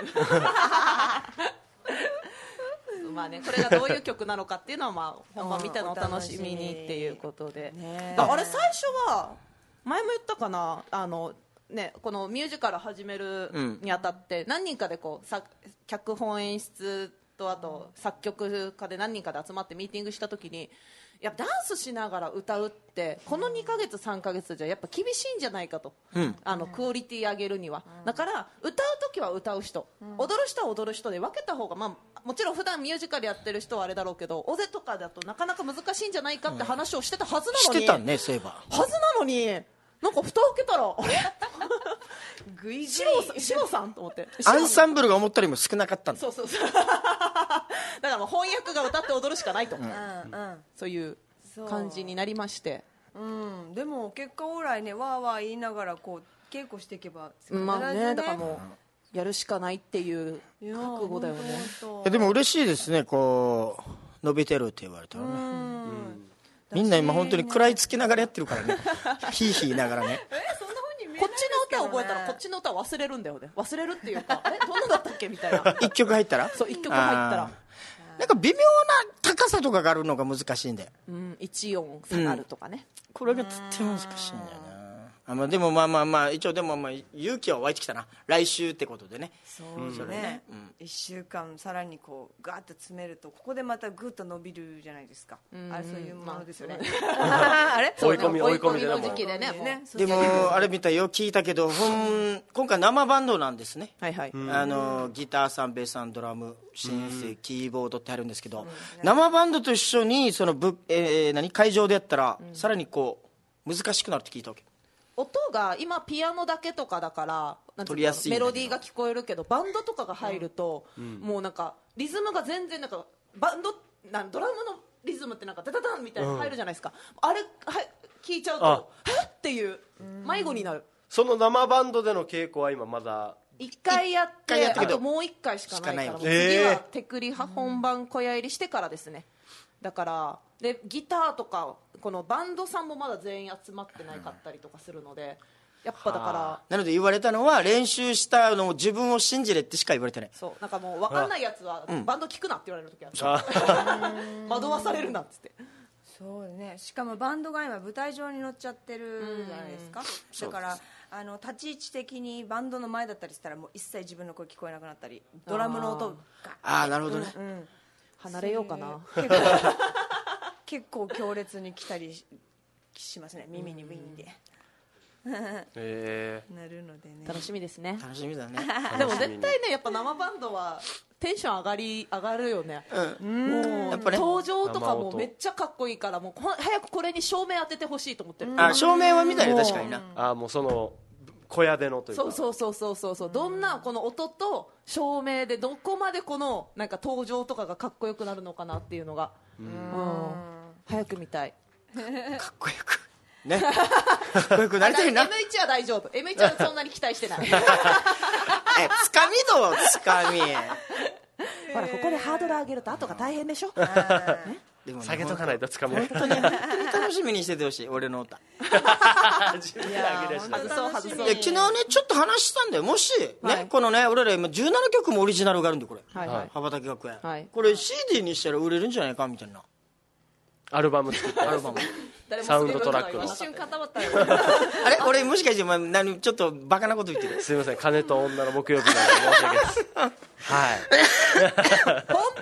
まあね、これがどういう曲なのかっていうのは、まあ、本番見てのお楽しみにっていうことで、 ねああれ最初は前も言ったかな、あのね、このミュージカル始めるにあたって何人かでこうさ脚本演出とあと作曲家で何人かで集まってミーティングした時に、いやダンスしながら歌うってこのにかげつさんかげつじゃやっぱ厳しいんじゃないかと、 うんあのクオリティ上げるには、だから歌う時は歌う人、踊る人は踊る人で分けた方が、まあ、もちろん普段ミュージカルやってる人はあれだろうけど、オゼとかだとなかなか難しいんじゃないかって話をしてたはずなのに、 してたねそういえば。 はずなのになんか蓋を開けたらあれグイグイシロさんシロさんと思って、 アンサンブルが思ったよりも少なかったんだ。 そうそうそうだからもう翻訳が歌って踊るしかないと、 うんうんそういう感じになりまして、 うん、でも結果オーライねわーわー言いながらこう稽古していけばまあね、だからうもうやるしかないっていう覚悟だよね。 えでも嬉しいですねこう伸びてるって言われたらね、みんな今本当に食らいつきながらやってるからねヒーヒー言いながらねこっちの歌を覚えたらこっちの歌忘れるんだよね。忘れるっていうかあれどんなだったっけみたいな一曲入ったらそう一曲入ったらあーなんか微妙な高さとかがあるのが難しいんで、 うん一音下がるとかね、 これがとっても難しいんだよな。あ、まあ、でもまあまあまあ一応でもまあ勇気は湧いてきたな来週ってことでね。 そうそれね、いっしゅうかんさらにこうガーッと詰めるとここでまたグッと伸びるじゃないですか。あれそういうものですよね、あれ追い込み追い込みでね追い込みの時期でねもうねでもあれ見たよ聞いたけどほん今回生バンドなんですね。 はいはい、 あのギターさんベースさんドラムシンセキーボードってあるんですけど、生バンドと一緒にそのぶ、えー何会場でやったら、さらにこう難しくなるって聞いたわけ。 音が今ピアノだけとかだからなんていうの取りやすいんだけどメロディーが聞こえるけどバンドとかが入ると、もうなんかリズムが全然なんかバンドなんドラムのリズムってなんかダダダンみたいなの入るじゃないですか、あれはい聞いちゃうあとえっていう迷子になる。 その生バンドでの稽古は今まだ一回やって一回やったけどあともう一回しかないからしかないもう次えーは手繰り本番小屋入りしてからですね。だからでギターとかこのバンドさんもまだ全員集まってないかったりとかするので、やっぱだからなので言われたのは練習したのを自分を信じれってしか言われてない。 そうなんかもう分かんないやつはバンド聞くなって言われる時ある、 あ惑わされるなっつって。 そうね、しかもバンドが今舞台上に乗っちゃってるじゃないですか、だからあの立ち位置的にバンドの前だったりしたらもう一切自分の声聞こえなくなったりドラムの音がああなるほどね、 うん離れようかな。 結構結構強烈に来たりししますね耳にウィーンでえなるのでね。 楽しみですね。 楽しみだねでも絶対ねやっぱ生バンドはテンション上がり上がるよね。もうやっぱね登場とか生音もめっちゃかっこいいからもうこ早くこれに照明当ててほしいと思ってる。 あ照明は見たね確かにな。 ー、あもうその小屋でのというかそうそうそうそうそうそうどんなこの音と照明でどこまでこのなんか登場とかがかっこよくなるのかなっていうのがうん早く見たい。 かっこよくねかっこよくなりたいな。 エムワン は大丈夫。 エムワン はそんなに期待してないえつかみどつかみほらここでハードル上げると後が大変でしょ。 でもね下げとかないとつかめない本当に本当に楽しみにしててほしい俺の歌。 自分で上げ出した外そう外そう。 いや昨日ねちょっと話したんだよ。もしね、 はいこのね俺ら今じゅうななきょくもオリジナルがあるんでこれ、 はいはい羽ばたき学園、 はいこれ シーディー にしたら売れるんじゃないかみたいなアルバム作ってアルバム誰もサウンドトラックの一瞬固まったよあれ俺もしかしてお前何ちょっとバカなこと言ってる。 すみません金と女の木曜日なので申し訳ないですはい本番が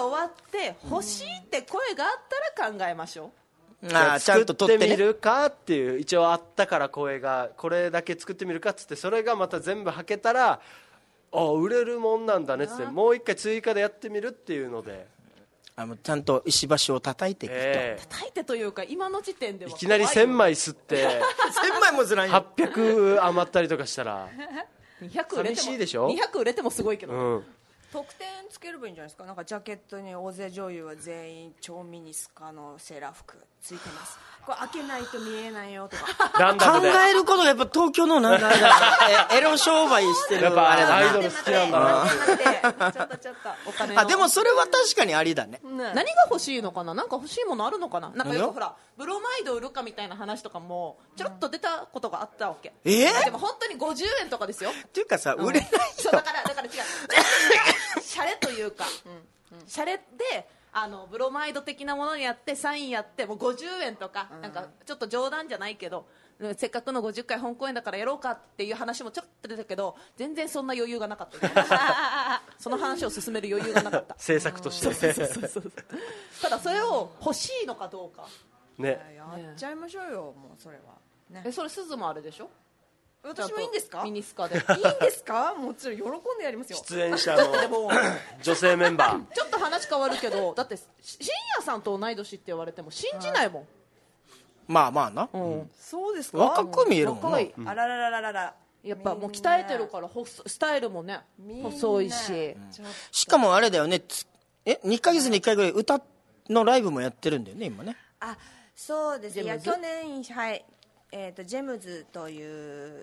が終わって欲しいって声があったら考えましょう。 あちゃんと作ってみるかっていう一応あったから声がこれだけ作ってみるかっつって、それがまた全部はけたらあ売れるもんなんだねっつってもう一回追加でやってみるっていうので、 あのちゃんと石橋を叩いていくと、 えー、 叩いてというか今の時点ではいきなりせんまい吸ってせんまいもずらんよはっぴゃく余ったりとかしたらにひゃく売れても寂しいでしょ。 にひゃく売れてもすごいけど、 うん、 得点つければいいんじゃないですか。なんかジャケットに大勢女優は全員超ミニスカのセーラー服ついてます、これ開けないと見えないよとかランダムで考えることがやっぱ東京のなんかあれだえエロ商売してるやっぱあれだなアイドル好きなんだな。 ちょっとちょっとお金のあでもそれは確かにありだね。 何が欲しいのかな。なんか欲しいものあるのかな。なんかよくほらブロマイド売るかみたいな話とかもちょろっと出たことがあったわけ。 えー、 でも本当にごじゅうえんとかですよ。 っていうかさ、売れないよ。 そうだからだから違うシャレというか、うんうん、シャレであのブロマイド的なものにやってサインやってもうごじゅうえんとか、うん、なんかちょっと冗談じゃないけどせっかくのごじゅっかい本公演だからやろうかっていう話もちょっと出たけど全然そんな余裕がなかった、ね、その話を進める余裕がなかった制作としてただそれを欲しいのかどうかね、 やっちゃいましょうよもうそれは、ね、 えそれ鈴もあれでしょ。 私もいいんですか。 ミニスカでいいんですか。もちろん喜んでやりますよ。 出演者の女性メンバーちょっと話変わるけどだって深夜さんと同い年って言われても信じないもん、はい、 まあまあな、 うん、 そうですか。 若く見えるもんな、 うん、 あららららららやっぱもう鍛えてるからスタイルもね細いし、うん、 しかもあれだよねえにかげつにいっかいぐらい歌のライブもやってるんだよね今ね。 あそうです。いや去年はいえー、とジェムズという、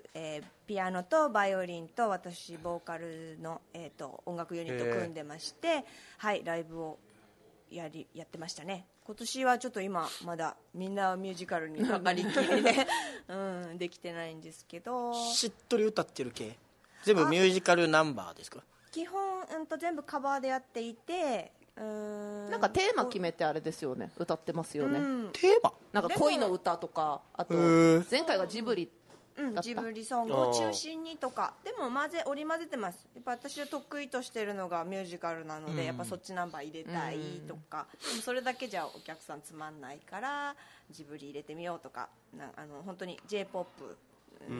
えー、ピアノとバイオリンと私ボーカルの、えー、と音楽ユニット組んでまして、はい、ライブをやりやってましたね。今年はちょっと今まだみんなミュージカルにかかりきりで、うん、できてないんですけど。 しっとり歌ってる系全部ミュージカルナンバーですか。 基本、うん、と全部カバーでやっていて、うーんなんかテーマ決めてあれですよね歌ってますよね、うん、 テーマなんか恋の歌とかあと前回がジブリうん、ジブリソングを中心にとかでも混ぜ織り交ぜてます。やっぱ私は得意としてるのがミュージカルなので、うん、やっぱそっちナンバー入れたいとか、うん、でもそれだけじゃお客さんつまんないからジブリ入れてみようとかなあの本当に J-ポップ、うん、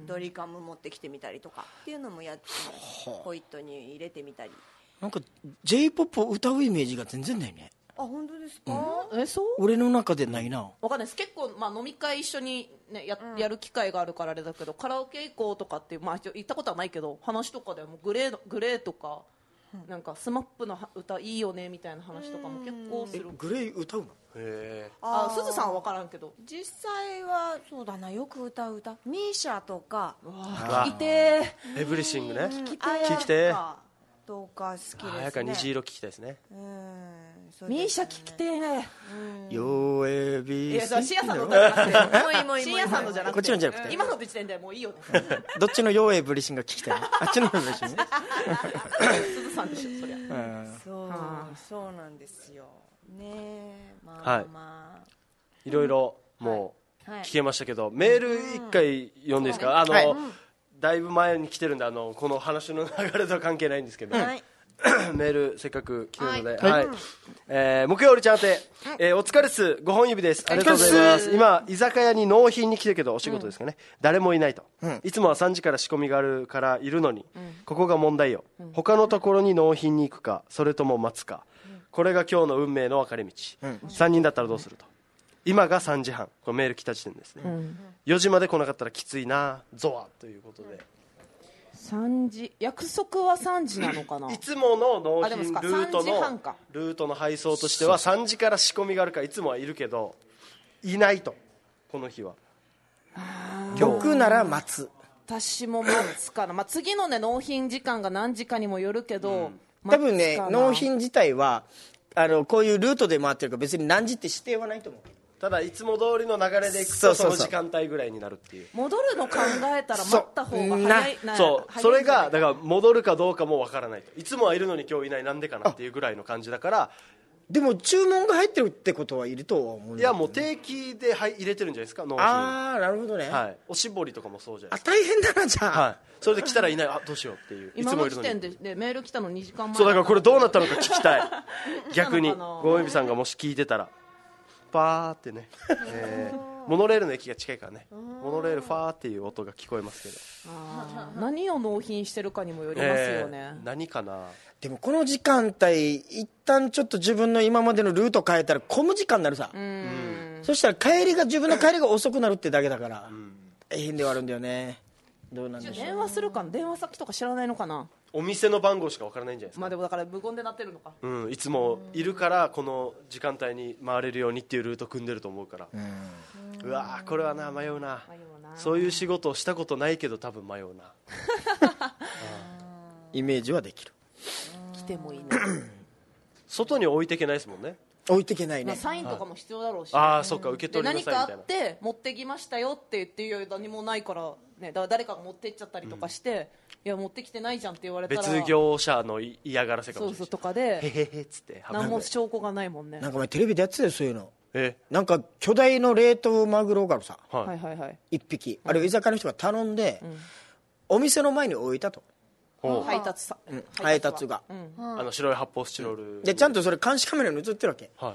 ドリカム持ってきてみたりとかっていうのもやってホイットに入れてみたり。 なんか J-ポップを歌うイメージが全然ないね。 あ本当ですか、 うん、えそう俺の中でないな。 わかんないです。結構、まあ、飲み会一緒に、ね、や, やる機会があるからあれだけどカラオケ行こうとかっていう、まあ、行ったことはないけど話とかでもグレーグレーとか、うん、なんかスマップの歌いいよねみたいな話とかも結構する。 グレー歌うの。 へあすずさんは分からんけど実際はそうだなよく歌う歌ミーシャとか聞きてーエブリシングね聞きて聞きてどうか好きですね。 早か虹色聞きたいですね。 うんミーシャ聞きてーね。 よえびいやシアさんの歌じゃなくてもういいもういいシアさんのじゃなくてこっちのじゃなくて今の時点でもういいよねどっちのよえブリシンが聞きたいのあっちのよえブリシンねすずさんでしょそりゃ、うん、 そうそうなんですよね。まあまあ、はい、 いろいろもう聞けましたけど、はい、メール一回読んでいいですか。あの、はい、だいぶ前に来てるんであのこの話の流れとは関係ないんですけど、はい、メールせっかく来てるので、はいはいえー、木曜日ちゃんて、えー、お疲れっすご本指です。ありがとうございます。今居酒屋に納品に来てるけどお仕事ですかね、うん、誰もいないと、うん、いつもはさんじから仕込みがあるからいるのに、うん、ここが問題よ、うん、他のところに納品に行くかそれとも待つか、うん、これが今日の運命の分かれ道、うん、さんにんだったらどうすると。今がさんじはんこのメール来た時点ですね、うん、よじまで来なかったらきついなゾワということで、 さんじ約束はさんじなのかな。 いつもの納品ルートのルートの配送としてはさんじから仕込みがあるからいつもはいるけどいないと。この日は曲なら待つ。 私も待つかな、まあ、次の、ね、納品時間が何時かにもよるけど、 うん、多分ね納品自体はあのこういうルートで回ってるから別に何時って指定はないと思うけど、 ただいつも通りの流れでいくとその時間帯ぐらいになるっていう。 戻るの考えたら待った方が早いな。 そうそれがだから戻るかどうかもわからないと。いつもはいるのに今日いないなんでかなっていうぐらいの感じだからでも注文が入ってるってことはいるとは思うんだけど、ね、 いやもう定期で入れてるんじゃないですか、納品。 ああなるほどね、 はい、おしぼりとかもそうじゃないですか。あ大変だなじゃあ、 はい、それで来たらいない、あどうしようっていう、 今の時点で、ね、メール来たのにじかんまえ。 そうだからこれどうなったのか聞きたい逆にゴーエビさんがもし聞いてたらパーってね、えー、モノレールの駅が近いからね、モノレールファーっていう音が聞こえますけど、 あ何を納品してるかにもよりますよね、 えー、何かな。 でもこの時間帯一旦ちょっと自分の今までのルート変えたら混む時間になるさ、うんそしたら帰りが自分の帰りが遅くなるってだけだから、うん、大変ではあるんだよね。どうなんでしょう。 電話するかな、電話先とか知らないのかな。 お店の番号しかわからないんじゃないですか。 まあでもだから無言で鳴ってるのか、 うん、いつもいるからこの時間帯に回れるようにっていうルート組んでると思うから、うん、うわーこれはな迷うな、迷うな。そういう仕事をしたことないけど多分迷うなイメージはできる。 来てもいいね外に置いていけないですもんね。 置いていけないね、 まあ、サインとかも必要だろうし、 はい、ああそっか受け取りなさいみたいな。 何かあって持ってきましたよって言っていや何もないから、ね、だから誰かが持ってっちゃったりとかして、うん、いや持ってきてないじゃんって言われたら別業者の嫌がらせかもしれない。 そうそうとかでへへへっつって何も証拠がないもんね。 なんか前テレビでやってたよそういうの。 えなんか巨大の冷凍マグロがあるさ、 はいはいはいはい、 いっぴき、あれを居酒屋の人が頼んで、うん、お店の前に置いたと、 配達さ、 うん、配達が、 うん、あの白い発泡スチロール、 うん、でちゃんとそれ監視カメラに映ってるわけ、はい、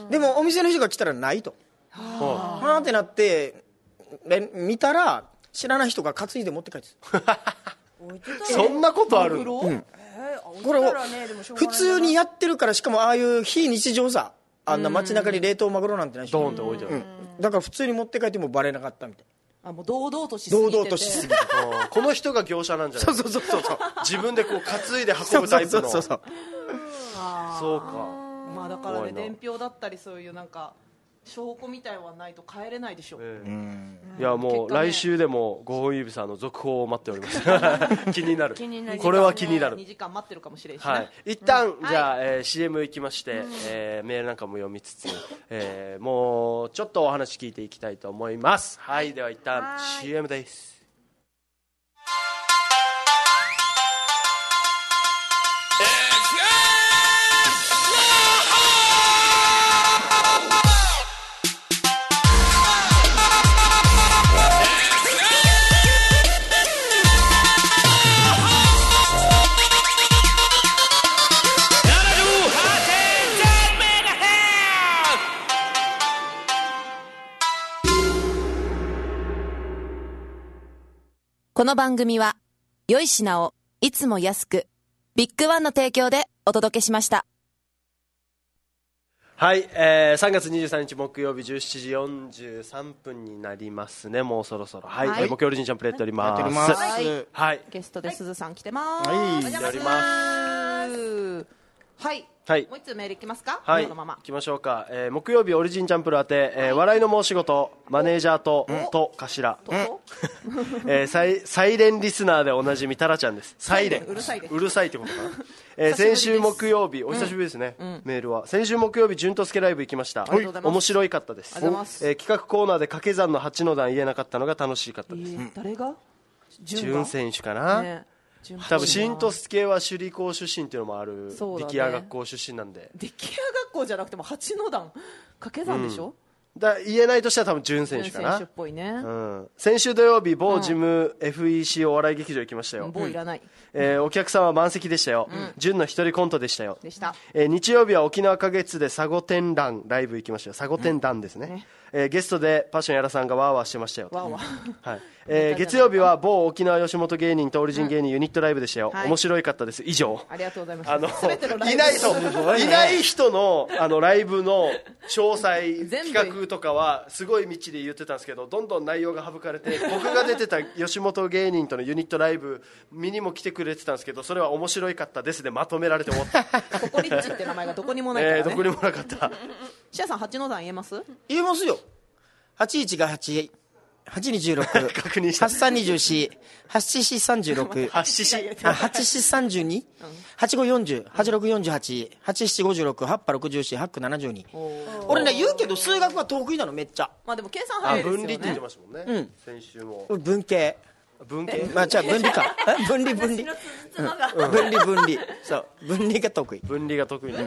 でもお店の人が来たらないと、はあってなって見たら知らない人が担いで持って帰ってそんなことあるの、 うん、これを普通にやってるから、しかもああいう非日常さ、あんな街中に冷凍マグロなんてないし、 ドーンって置いてある、 うん、だから普通に持って帰ってもバレなかったみたい。 あもう堂々としすぎてて堂々としすぎてこの人が業者なんじゃない。 そうそうそうそう自分でこう担いで運ぶタイプの。 そうそうそうそうそうか。 まあだからね、伝票だったりそういうなんか証拠みたいはないと帰れないでしょ、えー、 うんいやもう来週でもごほん指さんの続報を待っております気になる気になる、これは気になる。 にじかん待ってるかもしれないし、ね、 はい、一旦、うん、じゃあ、はいえー、シーエム 行きまして、うんえー、メールなんかも読みつつ、えー、もうちょっとお話聞いていきたいと思います。はい、では一旦 シーエム です。 この番組は良い品をいつも安くビッグワンの提供でお届けしました。 はい、えー、さんがつにじゅうさんにち木曜日じゅうしちじよんじゅうさんぷんになりますね。もうそろそろはい、はい、木曜日にジャンプレットおります、 はい、はい、ゲストですずさん来てます、はい、お邪魔しますはいはい、 もう一つメールいきますか。 はい、 このまま行きましょうか、えー、木曜日オリジンチャンプル宛て、えー、笑いの申し事マネージャーとと頭えー、サイサイレンリスナーでおなじみタラちゃんです。サイレンうるさいです。 うるさいってことかな、えー、先週木曜日お久しぶりですね、うん、メールは先週木曜日順と助ライブ行きました。面白いかったです。えー、企画コーナーで掛け算のはちの段言えなかったのが楽しかったです、えー、 誰が順選手かな、ね、多分新鳥助は首里高出身っていうのもある、ね、力也学校出身なんで。 力也学校じゃなくてもはちの段掛け算でしょ、うんだ言えないとしたら多分準選手かな。 準選手っぽいね、 うん、先週土曜日某ジム エフイーシー お笑い劇場行きましたよ。 某いらない、 えー、お客さんは満席でしたよ、うん、準の一人コントでしたよ。 でした、 えー、日曜日は沖縄花月で佐護天覧ライブ行きましたよ。佐護天覧ですね、うんねえー、ゲストでパッションやらさんがワーワーしてましたよ。 ワーワー、 はいえー、月曜日は某沖縄吉本芸人とオリジン芸人ユニットライブでしたよ、うんはい、面白いかったです。以上。 ありがとうございます。 あの全てのライブいないそういない人のあのライブの詳細企画とかはすごい道で言ってたんですけど、どんどん内容が省かれて僕が出てた吉本芸人とのユニットライブ見にも来てくれてたんですけど、それは面白いかったですでまとめられて終わったココリッチって名前がどこにもないからね、 えー、どこにもなかったシアさんはちの段言えます？ 言えますよ。はちいちがはち、はちにじゅうろく、 確認した。 はちさんにじゅうよん、はちしさんじゅうろく、 はちしはちしさんじゅうに、はちごよんじゅう、はちろくよんじゅうはち、はちしごじゅうろく、はちぱろくじゅうよん、はちきゅうななじゅうに。俺ね言うけど数学は得意なのめっちゃ。 まあでも計算早いですよね。 分離って言ってましたもんね、うん、先週も文系文系まあじゃあ分離か分離分離、うん、分離分離そう分離が得意。 分離が得意ね。 分離が得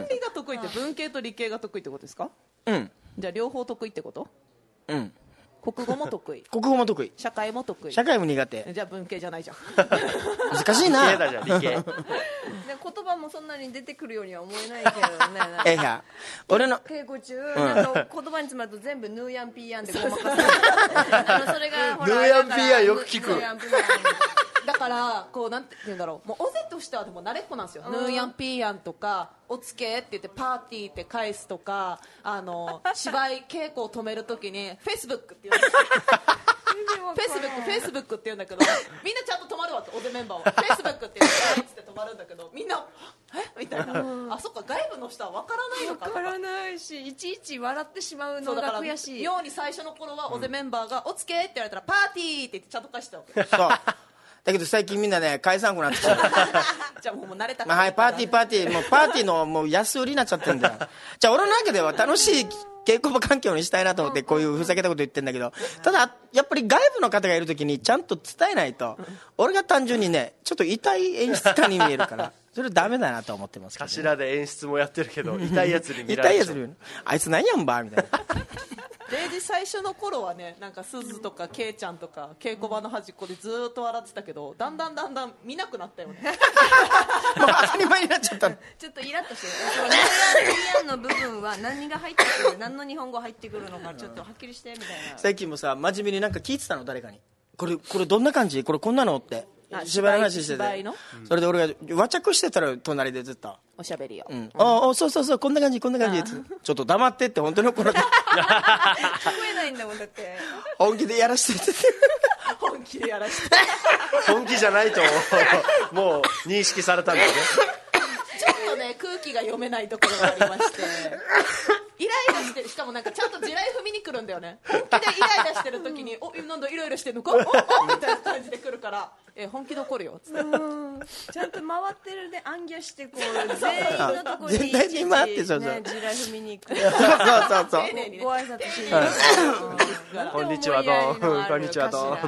得意って文系と理系が得意ってことですか？ うん。 じゃあ両方得意ってこと？ うん。 国語も得意。 国語も得意。 社会も得意。 社会も苦手。 じゃあ文系じゃないじゃん。 難しいな。 理系だじゃん、理系。 言葉もそんなに出てくるようには思えないけどね。 えや、俺の稽古中、なんか言葉に詰まると全部ヌーヤンピーヤンでごまかす。あのそれがほらヌーヤンピーヤンよく聞く。 だからこうなんて言うんだろう、もうおぜとしてはでも慣れっこなんですよ。ヌーヤンピーヤンとかおつけって言ってパーティーって返すとか、あの芝居稽古を止めるときにフェイスブックって言うんですよ。フェイスブックフェイスブックって言うんだけど、みんなちゃんと止まるわけ、おぜメンバーはフェイスブックって言ってはいっつって止まるんだけど、みんなえみたいな、あ、そっか外部の人は分からないのかとか、 分からないし、いちいち笑ってしまうのが悔しい。 ように最初の頃はおぜメンバーがおつけって言われたらパーティーって言ってちゃんと返してたわけ。 そうだけど最近みんなね返さんくなってきちゃう。 じゃあもう慣れたから、 まあ、はい、パーティーパーティー、もうパーティーのもう安売りになっちゃってんだよ。じゃあ俺の中では楽しい稽古場環境にしたいなと思ってこういうふざけたこと言ってんだけど、ただやっぱり外部の方がいるときにちゃんと伝えないと、俺が単純にねちょっと痛い演出家に見えるからそれダメだなと思ってますけど、ね、 頭で演出もやってるけど痛いやつに見られちゃう。 痛いやつにあいつ何やんばみたいな。 レイジ最初の頃はね、なんかすずとかケイちゃんとか稽古場の端っこでずーっと笑ってたけど、だんだんだんだん見なくなったよね。 もう当たり前になっちゃった。 ちょっとイラッとしてる。そのニーヤンの部分は何が入ってくる、何の日本語入ってくるのかちょっとはっきりしてみたいな。 最近もさ真面目になんか聞いてたの誰かに。これこれどんな感じ？これこんなのって。芝居の話してて、それで俺が和着してたら隣でずっとおしゃべりよ、 うん、ああそうそうそうこんな感じこんな感じ、ちょっと黙ってって本当に怒られて。 聞こえないんだもんだって。 本気でやらしてて。 本気でやらして本気じゃないともう認識されたんだよね。 ちょっとね空気が読めないところがありまして、イライラしてる、しかもなんかちゃんと地雷踏みに来るんだよね。本気でイライラしてる時におなんだイライラしてるのかおおみたいな感じで来るから、え本気で怒るよっつって、 ちゃんと回ってるで暗記してこう全員のところに全体に回ってそうそう、 ね、地雷踏みに行く。 そうそうそう丁寧にねご挨拶しに行く。 こんにちはどうこんにちはどう。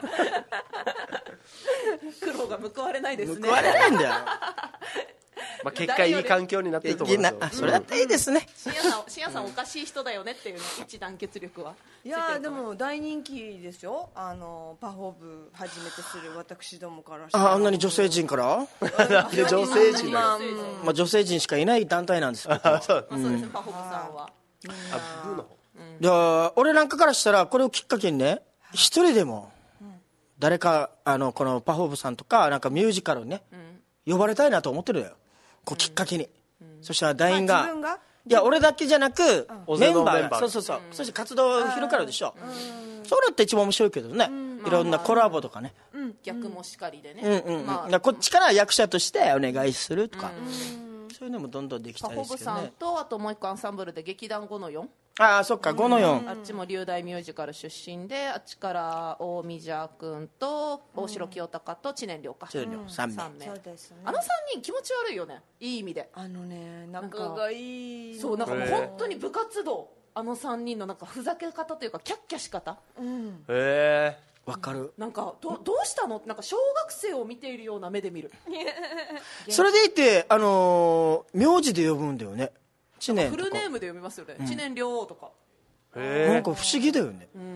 苦労が報われないですね。 報われないんだよ。 まあ結果いい環境になってると思いますよ。 あそれだったらいいですね。 深夜さん深夜さんおかしい人だよねっていうの一致団結力は。 いやでも大人気ですよ。あのパフォー部初めてする私どもからしたら。 ああんなに女性陣からで女性陣まあ、まあ、女性陣しかいない団体なんですよ。 あそうですね、パフォー部さんは。 あブーの方。 じゃあ俺なんかからしたらこれをきっかけにね一人でも誰かあのこのパフォー部さんとかなんかミュージカルにね、うん、呼ばれたいなと思ってるよ。こうきっかけに、うん、そしたら団員が、まあ、自分がいや俺だけじゃなく、うん、メンバーがそうそうそう、うん、そして活動を広がるでしょ、うん、それって一番面白いけどね、うん、いろんなコラボとかね、 うん、逆もしかりでね、 うんうんまあ、こっちから役者としてお願いするとか、うん、そういうのもどんどんできたいですけどね。 パフォー部さんとあともう一個アンサンブルで劇団ごのよん、 ああそっかごのよん、うん、 あっちも龍大ミュージカル出身で、あっちから大見蛇君と大城清隆と知念亮か、 知念亮さん名、 そうですね、 あのさんにん気持ち悪いよね、いい意味で。 あのね仲がいい、 そうなんかもう本当に部活動、あのさんにんのなんかふざけ方というかキャッキャし方、 うん、へえわかる。 なんか ど, どうしたのなんか小学生を見ているような目で見る。 それでいてあのー、名字で呼ぶんだよね。知念フルネームで読みますよね、うん、知念亮とか。 へなんか不思議だよね、 うん、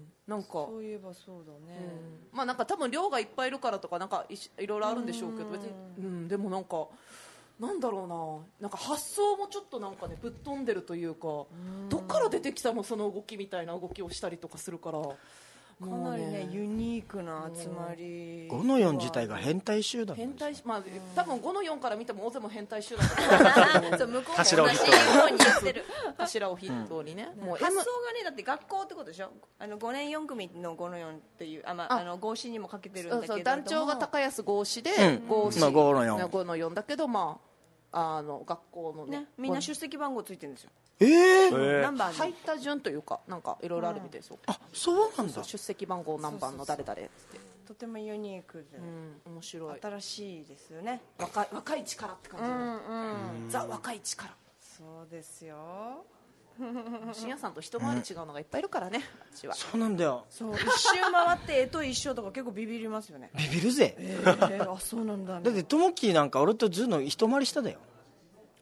なんかそういえばそうだね、 うん、まあなんか多分亮がいっぱいいるからとかなんか い, いろいろあるんでしょうけど、別に、うん、でもなんかなんだろうな、なんか発想もちょっとなんかねぶっ飛んでるというか、どっから出てきたのその動きみたいな動きをしたりとかするから、 かなりねユニークな集まり。 ごのよん自体が変態集団、 変態、まあ多分ごのよんから見ても大勢も変態集団だと思う。 頭を筆頭にやってる。 頭を筆頭にね、 もう発想がねだって学校ってことでしょ。あのごねんよん組のごのよんっていうあまああの合詞にもかけてるんだけど、そうそう団長が高安合詞で、 うん、合詞、まあ、ごのよんごのよんだけど、まああの学校のね、 ねみんな出席番号ついてるんですよ。 えー、 何番入った順というかなんかいろいろあるみたいですよ、 うん、あそうなんだ。 出席番号何番の誰々ってとてもユニークで、 うん、面白い新しいですよね。 若い若い力って感じ、うんうん、ザ若い力。 そうですよ。 深夜さんと一回り違うのがいっぱいいるからね、あっちは。 そうなんだよ。 そう一周回って絵と一緒とか結構ビビりますよね。 ビビるぜ、 えー、あそうなんだ、ね、 だってともきなんか俺とずの一回り下だよ。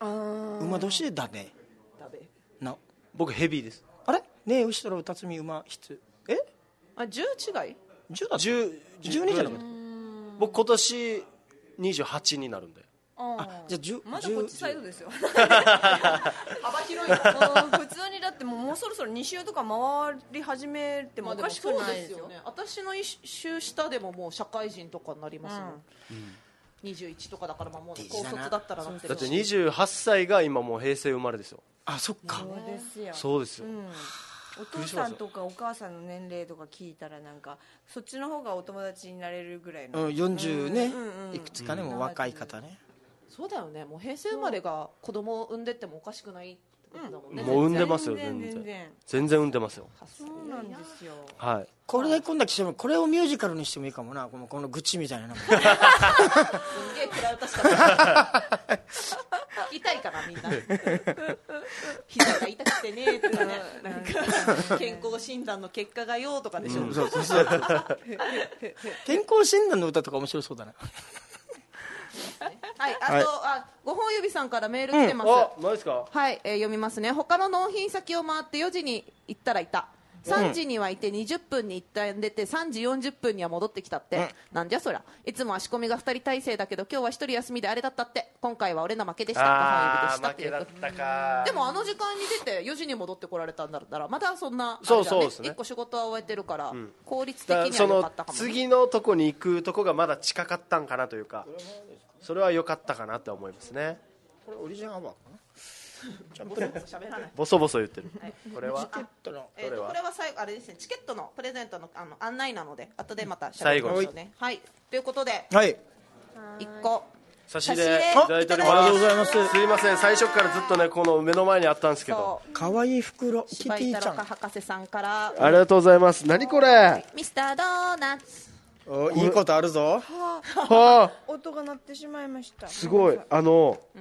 馬年でだべだべな。 僕ヘビーです。 あれねえ、牛太郎歌つみ馬質えあ、じゅう違いじゅうだっけじゅう、 じゅうにじゃなかった。 僕今年にじゅうはちになるんで。 あ、じゃあじゅうまだこっちサイドですよ幅広いな。 もう普通にだってもう、もうそろそろに周とか回り始めてもおかしくないですよ。 ね、私の一周下でももう社会人とかになりますもん、うん、にじゅういちとかだから、まあもう高卒だったらなってるし、 だってにじゅうはっさいが今もう平成生まれですよ。 あ、そっか。 そうですよ。 そうですよ、 うん、お父さんとかお母さんの年齢とか聞いたらなんかそっちの方がお友達になれるぐらいの、 うん、よんじゅうね、うんうん、いくつかね、もう若い方ね。 そうだよね、もう平成生まれが子供を産んでってもおかしくないってことだもんね、 うん、もう産んでますよ。全然全然全然産んでますよ。 そうなんですよ。 はい、 これで今度来てもこれをミュージカルにしてもいいかもな。このこの愚痴みたいなすんげえ暗歌しか聞きたいかな、みんな膝が痛くてねとかね、なんか健康診断の結果がよとかでしょ、うん、そうそうそう健康診断の歌とか面白そうだなはい、あと、はい、あごほん指さんからメール来てます、うん、 あ、マジですか。 はい、えー、読みますね。他の納品先を回ってよじに行ったらいた、さんじにはいてにじゅっぷんに一旦出てさんじよんじゅっぷんには戻ってきたって、うん、なんじゃそりゃ。いつも足込みがふたり体制だけど今日はひとり休みであれだったって。今回は俺の負けでした。 あー、負けだったか。 でもあの時間に出てよじに戻ってこられたんだったらまだそんな、 そうそうですね、 いっこ仕事は終えてるから、うん、効率的には良かったかも、ね、 次のとこに行くとこがまだ近かったんかなというか、それは良かったかなって思いますね。 これオリジナルアワーかな。 ちゃんと喋らない。 ボソボソ言ってる。はい、これは。 チケットの。えっとこれは最後あれですね。チケットのプレゼントのあの案内なので後でまた喋りましょうね。はい。ということで。 はい。 一個。 差し入れいただいております。 ありがとうございます。 すいません、最初からずっとねこの目の前にあったんですけど。 可愛い袋。キティちゃん。 博士さんから。 ありがとうございます。何これ。 ミスタードーナツ。 お、いいことあるぞ。 はあ、音が鳴ってしまいました。 すごい、あの、うん、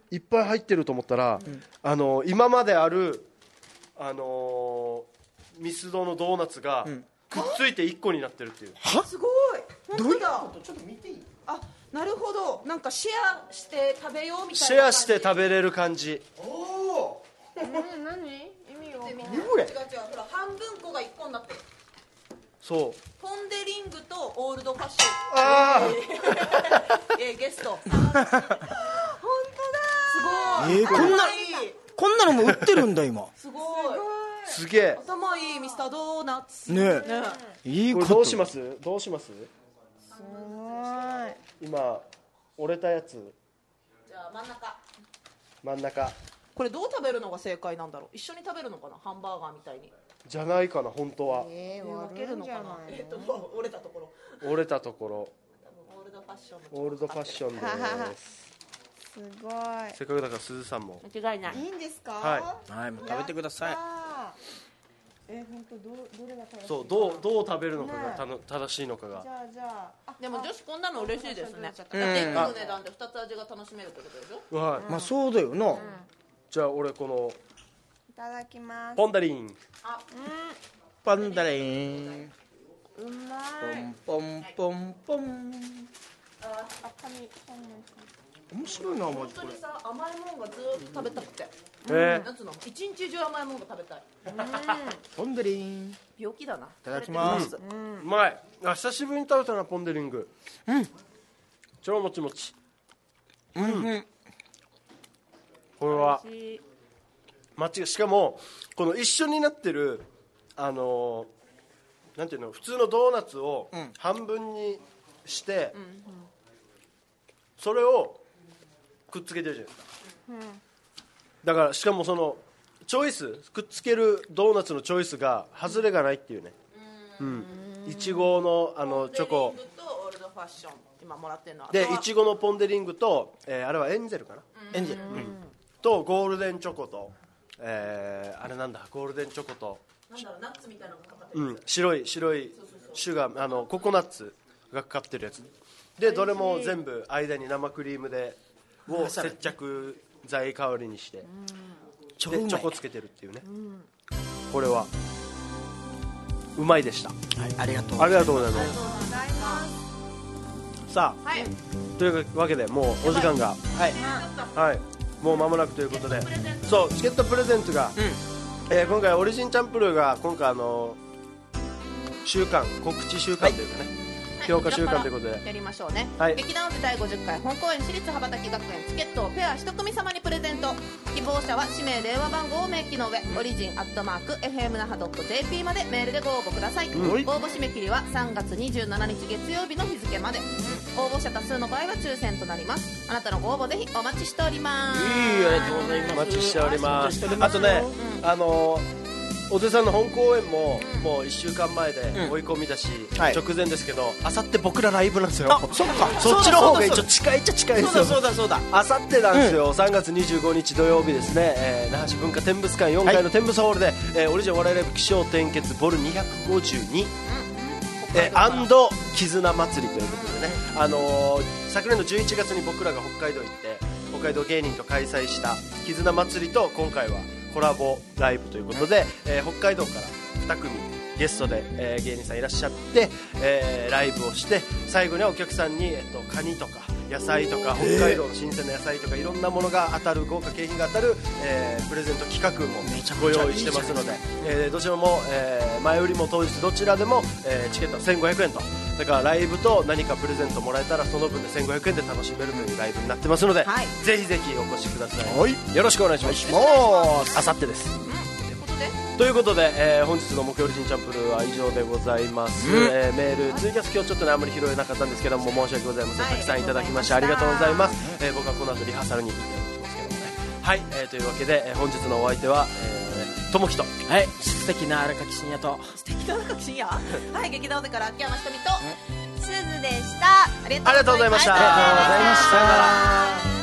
いっぱい入ってると思ったら、うん、あの今まであるあのー、ミスドのドーナツがくっついていっこになってるっていう。 は、 すごい。本当だ。ちょっと見ていい？あ、なるほど。なんかシェアして食べようみたいな。 シェアして食べれる感じ。 おお。 え、何？意味を。 違う違う。ほら半分こがいっこになってる。 そう。 ポンデリングとオールドファッション。 ああ。 えー、ゲスト。本当だ。 すごい。 えー、こんなこんなのも売ってるんだ今。 すごい。 すげえ。 頭いいミスタードーナツ。 ねえ。ねいいこと。 これどうします？どうします？ すごい。今折れたやつ。 じゃあ真ん中。 真ん中。 これどう食べるのが正解なんだろう。一緒に食べるのかな、ハンバーガーみたいに。 じゃないかな、本当は。 えー、分けるのかな。えっと折れたところ。 折れたところ。 オールドファッション。 オールドファッションです。 すごい。 せっかくだから鈴さんも。 間違いない。 いいんですか。 はいはい、もう食べてください。 え、本当どうどれが正しい。 そう、どうどう食べるのかがたの正しいのかが。 じゃあじゃあ。 でも女子こんなの嬉しいですね。だっていっこの値段でふたつ味が楽しめるってことでしょ。 はい。 まあそうだよな。 じゃあ俺この。 いただきます。 ポンダリン。 あ、うん。 ポンダリン。 うまい。 ポンポンポンポン。 あ、 あ、紙紙面白いな、マジこれ。 本当にさ、甘いもんがずっと食べたくて。 ええ。 なんつうの、一日中甘いもんが食べたい。 ポンデリン。 病気だな。いただきます。 うまい。あ、久しぶりに食べたな、ポンデリング。うん。超もちもち。うん。これは。間違い、しかもこの一緒になってるあのー、なんていうの、普通のドーナツを半分にして、うん、それをくっつけてるじゃないですか、うん、だからしかもそのチョイスくっつけるドーナツのチョイスが外れがないっていうね。いちごのあのチョコ今もらってるのはでいちごのポンデリングと、えー、あれはエンゼルかな、 エンゼル、うん、 とゴールデンチョコと、えー、あれなんだゴールデンチョコとなんだろうナッツみたいなのがかかってる、 うん、白い白いシュガーあのココナッツがかかってるやつで、どれも全部間に生クリームでを接着剤代わりにして、うん、でチョコつけてるっていうね、うん、これはうまいでした、 はい、ありがとうありがとうございます。さあ、はい、というわけでもうお時間が、はいはい、 もう間もなくということで、そうチケットプレゼントが、うんえー、今回オリジンチャンプルーが今回あの週間告知週間というかね、はい、評価週間ということでやりましょうね、 はい、 劇団オペ第ごじゅっかい本公演私立羽ばたき学園チケットをペア一組様にプレゼント。希望者は氏名電話番号を明記の上、オリジンアットマーク エフエム 那覇 ドット ジェーピー までメールでご応募ください、うん、応募締め切りはさんがつにじゅうしちにち月曜日の日付まで、うん、応募者多数の場合は抽選となります。あなたのご応募ぜひお待ちしております。 いいありがとうございます。 お待ちしております。あとね、うん、あのお手さんの本公演も、うん、もういっしゅうかんまえで追い込みだし、うんはい、直前ですけど、あさって僕らライブなんですよ。 あ、そっか。 そっちの方が一応近いっちゃ近いですよ。 そうだそうだそうだ。 あさってなんですよ、うん、さんがつにじゅうごにち土曜日ですね、えー、那覇市文化展物館よんかいの展物ホールで、はいえー、オリジンお笑いライブ起承転結ボルにひゃくごじゅうに、うんえー、アンド絆祭りということでね、あのー、昨年のじゅういちがつに僕らが北海道行って北海道芸人と開催した絆祭りと今回はコラボライブということで、えー、北海道からに組ゲストで、えー、芸人さんいらっしゃって、えー、ライブをして最後にはお客さんに、えっと、カニとか野菜とか北海道の新鮮な野菜とかいろんなものが当たる豪華景品が当たる、えー、プレゼント企画もご用意してますので、えー、どちらも、えー、前売りも当日どちらでも、えー、チケットせんごひゃくえんとだからライブと何かプレゼントもらえたらその分でせんごひゃくえんで楽しめるというライブになってますので、はい、ぜひぜひお越しください、はい、よろしくお願いします。あさってです、うんということで、えー、本日の木曜オリジンチャンプルーは以上でございます、うんえー、メールツイキャス今日ちょっとねあんまり拾えなかったんですけども申し訳ございません、はい、たくさんいただきましてありがとうございます、えー、僕はこの後リハーサルに行っておきますけどもねはい、えー、というわけで、えー、本日のお相手はともきとはい素敵な荒垣真也と素敵な荒垣真也はい劇団オペから秋山ひとみとすずでした。ありがとうございました。 ありがとうございました。さよなら。